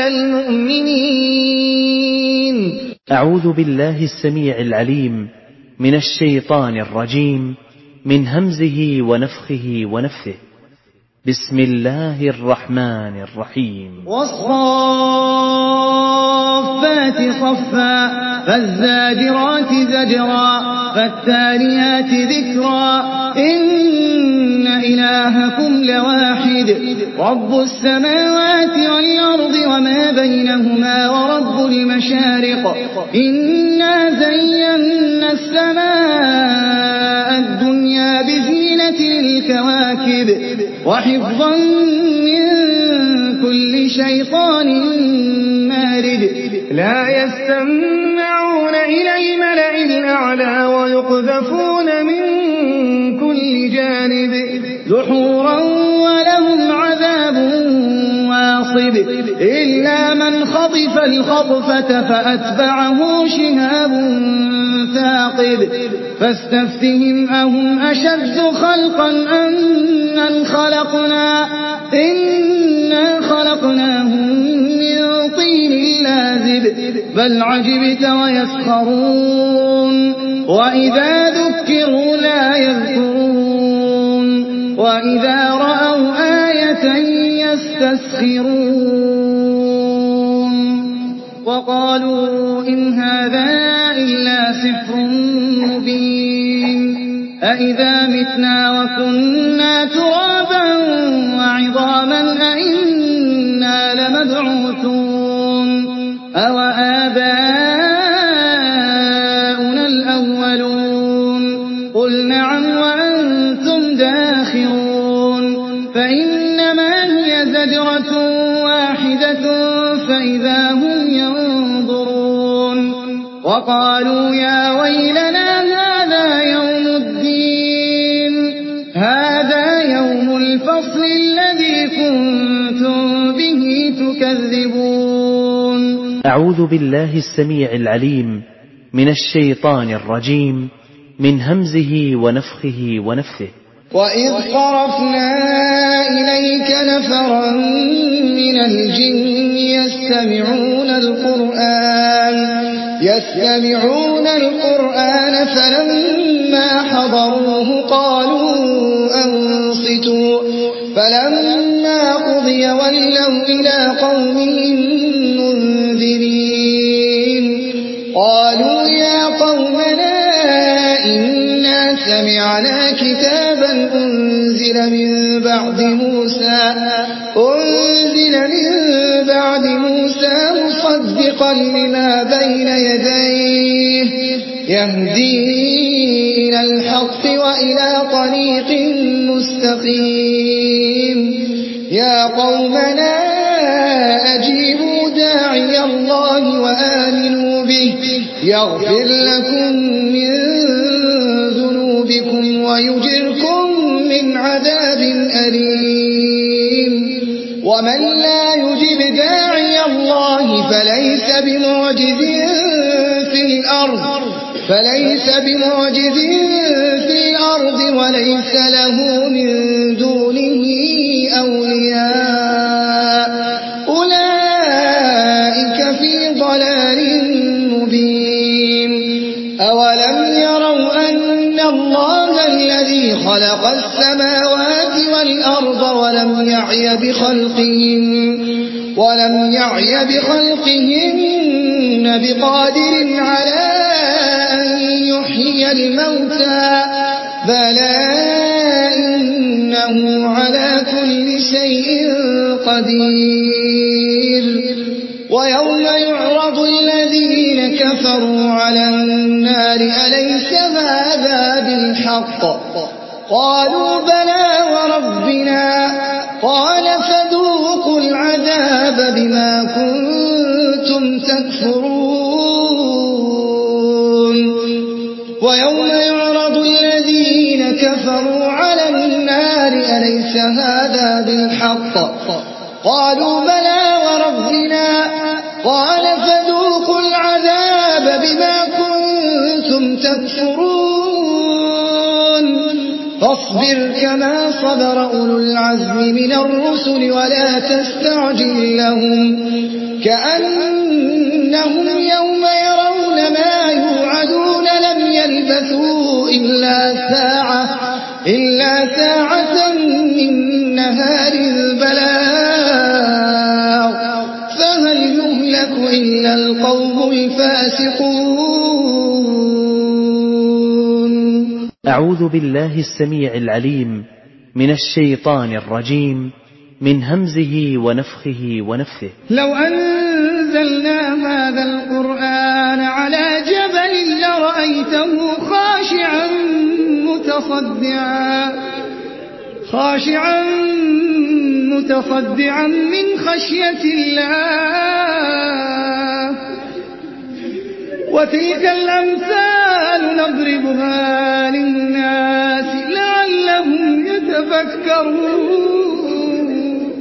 المؤمنين. أعوذ بالله السميع العليم من الشيطان الرجيم من همزه ونفخه ونفثه. بسم الله الرحمن الرحيم. والصافات صفا فالزاجرات زجرا فالتاليات ذكرا إن إلهكم لواحد رب السماوات والأرض وما بينهما ورب المشارق إنا زينا السماء الدنيا بزينة الكواكب وحفظا من كل شيطان مارد لا يستمعون إلى الملأ الأعلى ويقذفون من كل جانب دحورا ولهم عذاب واصب إلا من خطف الخطفة فأتبعه شهاب ثاقب فاستفتهم أهم أشد خلقا أمن خلقنا إنا خلقناهم من طين لازب بل عجبت ويسخرون وإذا ذكروا لا يذكرون وإذا رأوا آية يستسخرون وقالوا إن هذا إلا سحر مبين أإذا متنا وكنا ترابا وعظاما أئنا لمبعوثون أو آباؤنا الأولون قل نعم وأنتم داخرون فإنما هي زجرة واحدة فإذا هم ينظرون وقالوا يا ويلنا هذا يوم الدين تكذبون. أعوذ بالله السميع العليم من الشيطان الرجيم من همزه ونفخه ونفثه. وإذ صرفنا إليك نفرا من الجن يستمعون القرآن فلما حضروه قالوا أنصتوا فلما قضي ولوا إلى قومهم منذرين قالوا يا قومنا إنا سمعنا كتابا أنزل من بعد موسى مصدقا لما بين يديه يهدي إلى الحق وإلى طريق مستقيم يا قومنا أجيبوا داعي الله وآمنوا به يغفر لكم من ذنوبكم ويجركم من عذاب أليم ومن لا يجب داعي الله فليس بمعجز في الأرض وليس له من دونه أولياء أولئك في ضلال مبين أولم يروا أن الله الذي خلق السماوات والأرض ولم يعي بخلقهن بقادر على أن يحيي الموتى بلى إنه على كل شيء قدير ويوم يعرض الذين كفروا على النار أليس هذا بالحق قالوا بلى وربنا قال فذوقوا العذاب بما كنتم تكفرون ويوم يعرض الذين كفروا على النار أليس هذا بالحق قالوا بلى وربنا قال فذوقوا العذاب بما كنتم تكفرون فاصبر كما صبر أولو العزم من الرسل ولا تستعجل لهم كأنهم يوم يرون ما يوعدون لم يلبثوا إلا ساعة من نهار البلاغ فهل يهلك إلا القوم الفاسقون. أعوذ بالله السميع العليم من الشيطان الرجيم من همزه ونفخه ونفثه. لو أنزلنا هذا القرآن على جبل لرأيته خاشعا متصدعا من خشية الله وتلك الأمثال نضربها للناس لعلهم يتفكرون.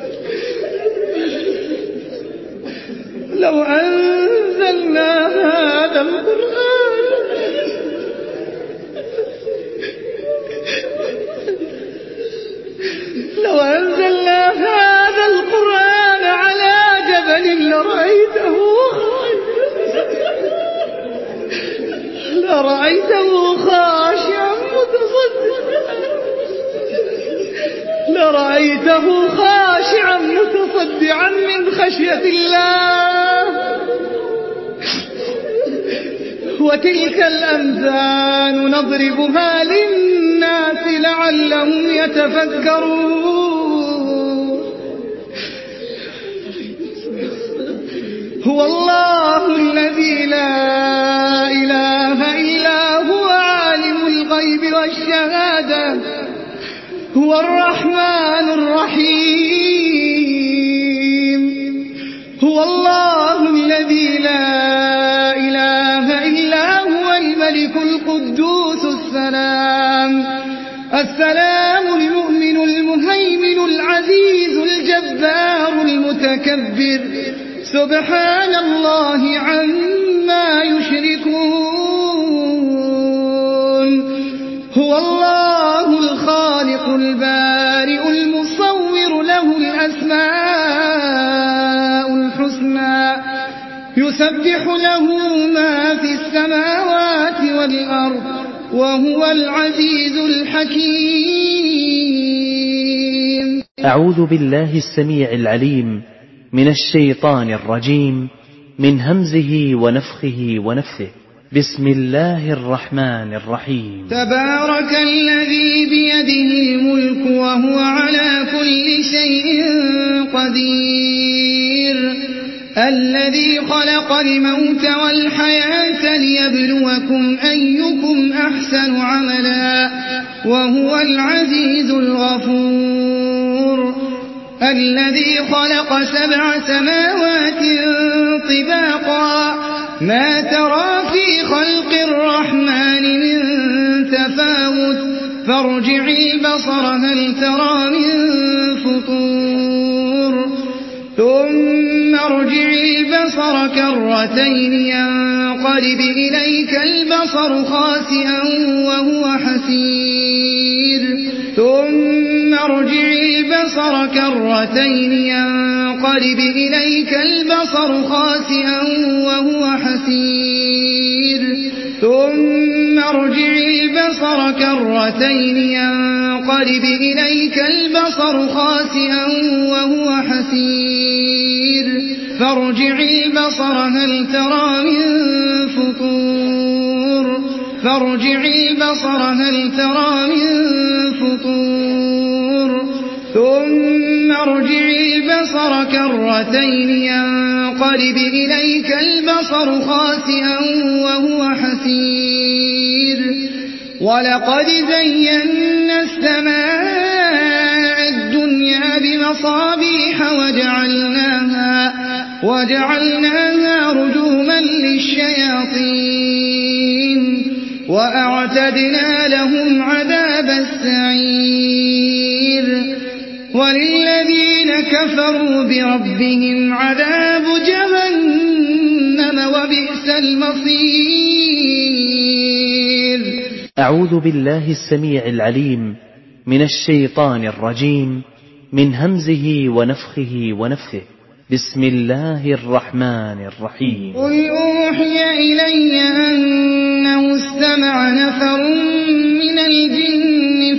لو أنزلنا هذا القرآن على جبل لرأيته خاشعا متصدعا من خشية الله وتلك الأمثال نضربها للناس لعلهم يتفكرون. هو الله الذي لا إله إلا هو عالم الغيب والشهادة هو الرحمن الرحيم. هو الله الذي لا إله إلا هو الملك القدوس السلام المؤمن المهيمن العزيز الجبار المتكبر متكبر سبحان الله عما يشركون هو الله الخالق البارئ المصور له الأسماء الحسنى يسبح له ما في السماوات والأرض وهو العزيز الحكيم. أعوذ بالله السميع العليم من الشيطان الرجيم من همزه ونفخه ونفثه. بسم الله الرحمن الرحيم. تبارك الذي بيده الملك وهو على كل شيء قدير الذي خلق الموت والحياة ليبلوكم أيكم أحسن عملا وهو العزيز الغفور الذي خلق 7 سماوات طباقا ما ترى في خلق الرحمن من تفاوت فارجع البصر هل ترى من فطور ثم ارجع البصر كرتين ينقلب إليك البصر خاسئا وهو حسير ثم ارجع البصر كرتين ينقلب إليك البصر خاسئا وهو حسير ثم ارجع البصر كرتين ينقلب إليك البصر خاسئا وهو حسير فارجع البصر هل ترى من فطور فارجع البصر هل ترى من فطور ثم ارجع البصر كرتين ينقلب إليك البصر خاسئا وهو حسير ولقد زينا السماء الدنيا بمصابيح وجعلناها رجوما للشياطين وأعتدنا لهم عذاب السعير وللذين كفروا بربهم عذاب جهنم وبئس المصير. أعوذ بالله السميع العليم من الشيطان الرجيم من همزه ونفخه ونفثه. بسم الله الرحمن الرحيم. قل أوحي إلي أنه استمع نفر من الجن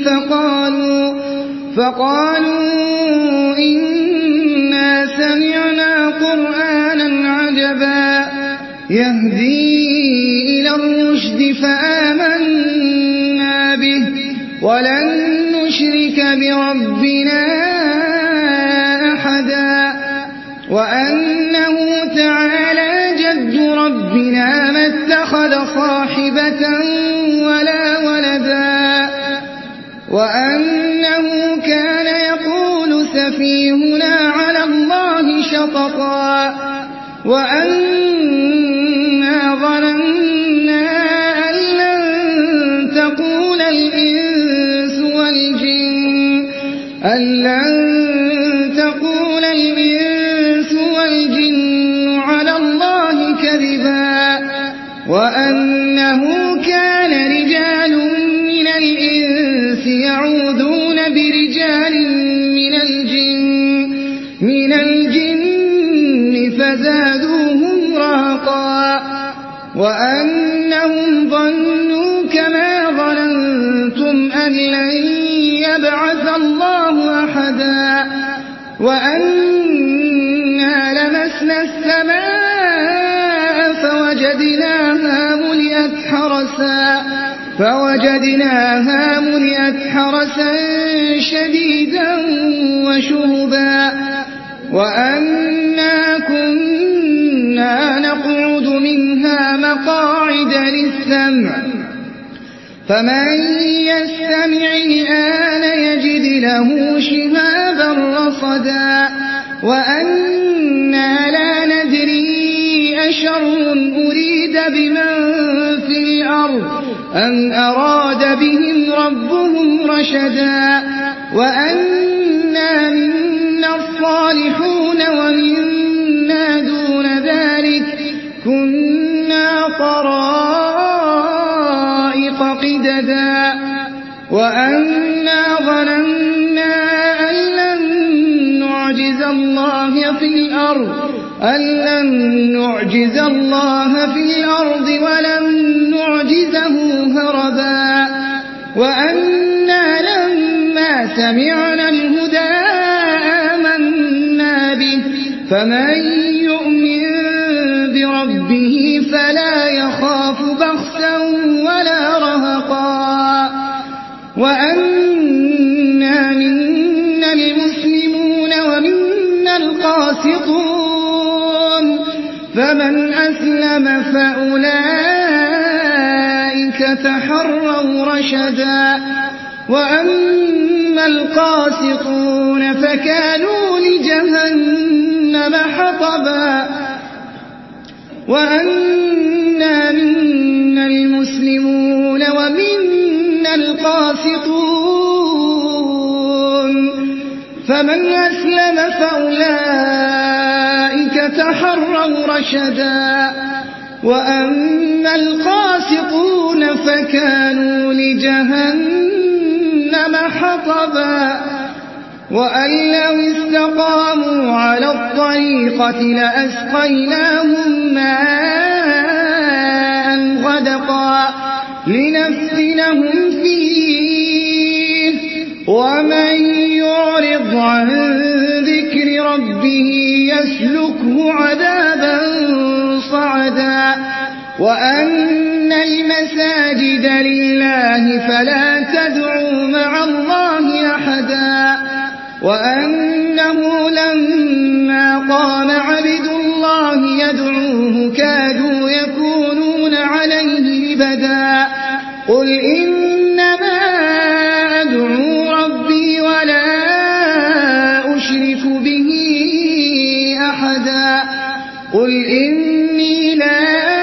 فقالوا إنا سمعنا قرآنا عجبا يهدي إلى الرشد فآمنا به ولن نشرك بربنا أحدا وأنه تعالى جد ربنا ما اتخذ صاحبة ولا ولدا وأنه كان يقول سفيهنا على الله شططا وأنا ظننا أن لن تقول الإنس والجن على الله كذبا وأنه كان رجال من الإنس يعوذون برجال من الجن فزادوهم رهقا وأنهم ظنوا كما ظننتم أن لن يبعث الله أحدا وأنا لمسنا السماء فوجدناها ملئت حرسا شديدا وشهبا وأنا كنا نقعد منها مقاعد للسمع فمن يستمع الآن يجد له شهابا رصدا وأنا لا ندري أشر أريد بمن في الأرض أم أراد بهم ربهم رشدا وأنا منا منا الصالحون ومنا دون ذلك كنا طرائق قددا وأنا ظننا أن لن نعجز الله في الأرض ولن نعجزه هربا وأنا لما سمعنا الهدى آمنا به فمن يؤمن بربه فلا يخاف بخسا ولا رهقا وأنا منا المسلمون ومنا القاسطون فمن أسلم فأولئك تحروا رشدا وأما القاسطون فكانوا لجهنم حطبا وأنا منا المسلمون ومنا القاسطون فمن أسلم فأولئك تحروا رشدا وأما القاسطون فكانوا لجهنم حطبا وأن لو استقاموا على الطريقة لأسقيناهم ماء غدقا لنفتنهم فيه ومن يعرض عن ذكر ربه يسلكه عذابا صعدا وأن المساجد لله فلا تدعوا مع الله أحدا وأنه لما قام عبد الله يدعوه كادوا يكونون عليه لبدا قل إنما أدعو ربي ولا أشرك به أحدا قل إني لا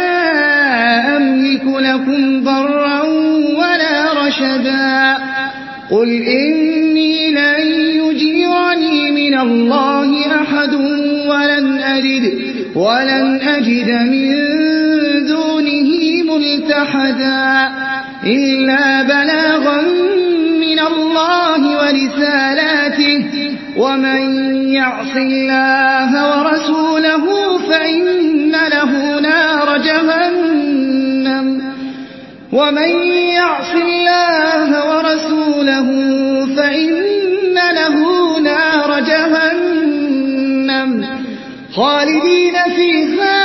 أملك لكم ضرا ولا رشدا قل إني لن يجيرني من الله أحد ولن أجد من دونه ملتحدا إلا بلاغا من الله ورسالاته ومن يعص الله ورسوله فإن له نار جهنم ومن يعص الله ورسوله فإن له نار جهنم خالدين فيها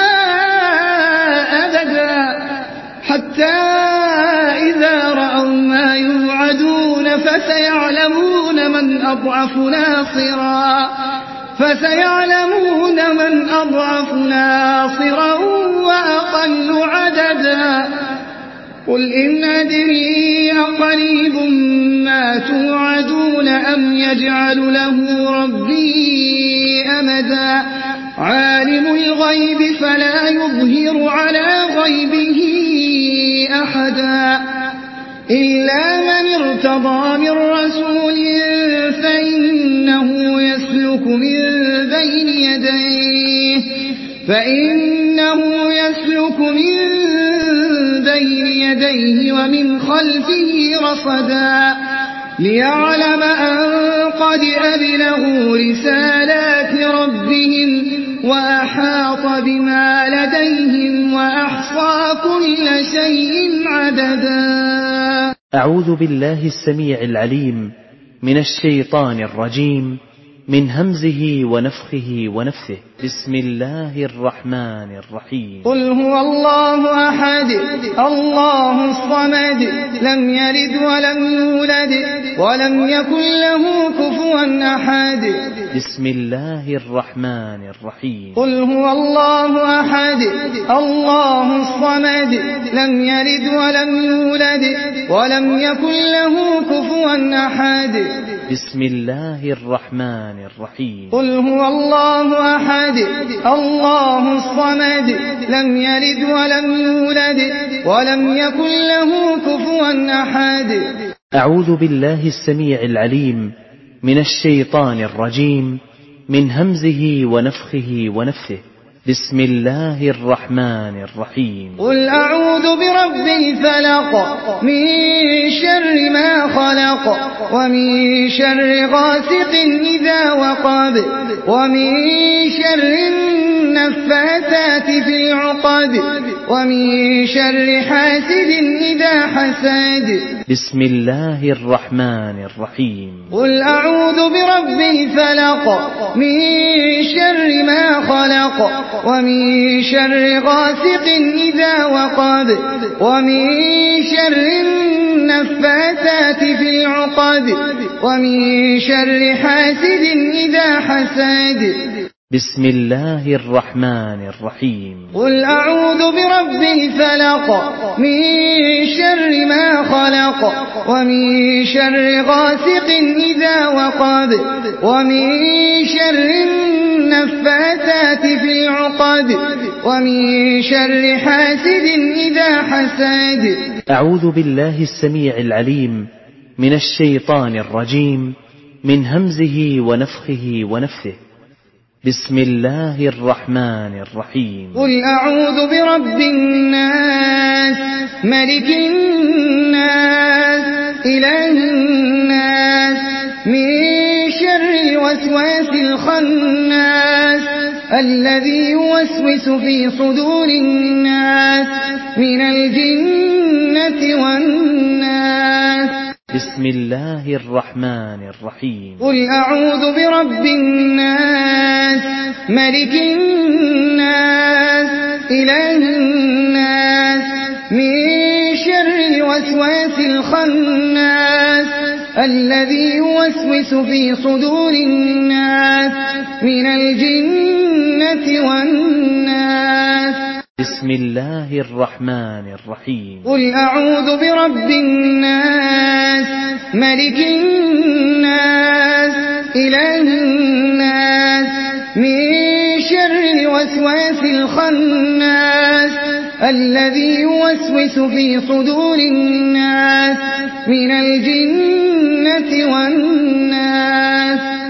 أبدا حتى إذا رأوا ما يوعدون فسيعلمون من أضعف ناصرا وأقل عددا قل إن أدري أقريب ما توعدون أم يجعل له ربي أمدا عالم الغيب فلا يظهر على غيبه أحدا إلا من ارتضى من رسول فإنه يسلك من بين يديه ومن خلفه رصدا ليعلم أن قد أبلغوا رسالات ربهم وأحاط بما لديهم وأحصى كل شيء عددا. أعوذ بالله السميع العليم من الشيطان الرجيم من همزه ونفخه ونفثه. بسم الله الرحمن الرحيم. قل هو الله أحد الله الصمد لم يلد ولم يولد ولم يكن له كفوا أحد. بسم الله الرحمن الرحيم. قل هو الله أحد الله الصمد لم يلد ولم يولد ولم يكن له كفوا أحد. بسم الله الرحمن الرحيم. قل هو الله أحد الله الصمد لم يلد ولم يولد ولم يكن له كفوا أحد. أعوذ بالله السميع العليم من الشيطان الرجيم من همزه ونفخه ونفثه. بسم الله الرحمن الرحيم. قل أعوذ برب الفلق من شر ما خلق ومن شر غاسق إذا وقب ومن شر النفاثات في العقد ومن شر حاسد إذا حسد. بسم الله الرحمن الرحيم. قل أعوذ برب الفلق من شر ما خلق ومن شر غاسق إذا وقب ومن شر النفاثات في العقد ومن شر حاسد إذا حسد. بسم الله الرحمن الرحيم. قل أعوذ برب الفلق من شر ما خلق ومن شر غاسق إذا وقب ومن شر النفاثات في العقد ومن شر حاسد إذا حسد. أعوذ بالله السميع العليم من الشيطان الرجيم، من همزه ونفخه ونفثه. بسم الله الرحمن الرحيم. قل أعوذ برب الناس ملك الناس إله الناس من شر الوسواس الخناس الذي يوسوس في صدور الناس من الجنة والناس. بسم الله الرحمن الرحيم. قل أعوذ برب الناس ملك الناس إله الناس من شر الوسواس الخناس الذي يوسوس في صدور الناس من الجنة والناس. بسم الله الرحمن الرحيم. قل أعوذ برب الناس ملك الناس إله الناس من شر الوسواس الخناس الذي يوسوس في صدور الناس من الجنة والناس.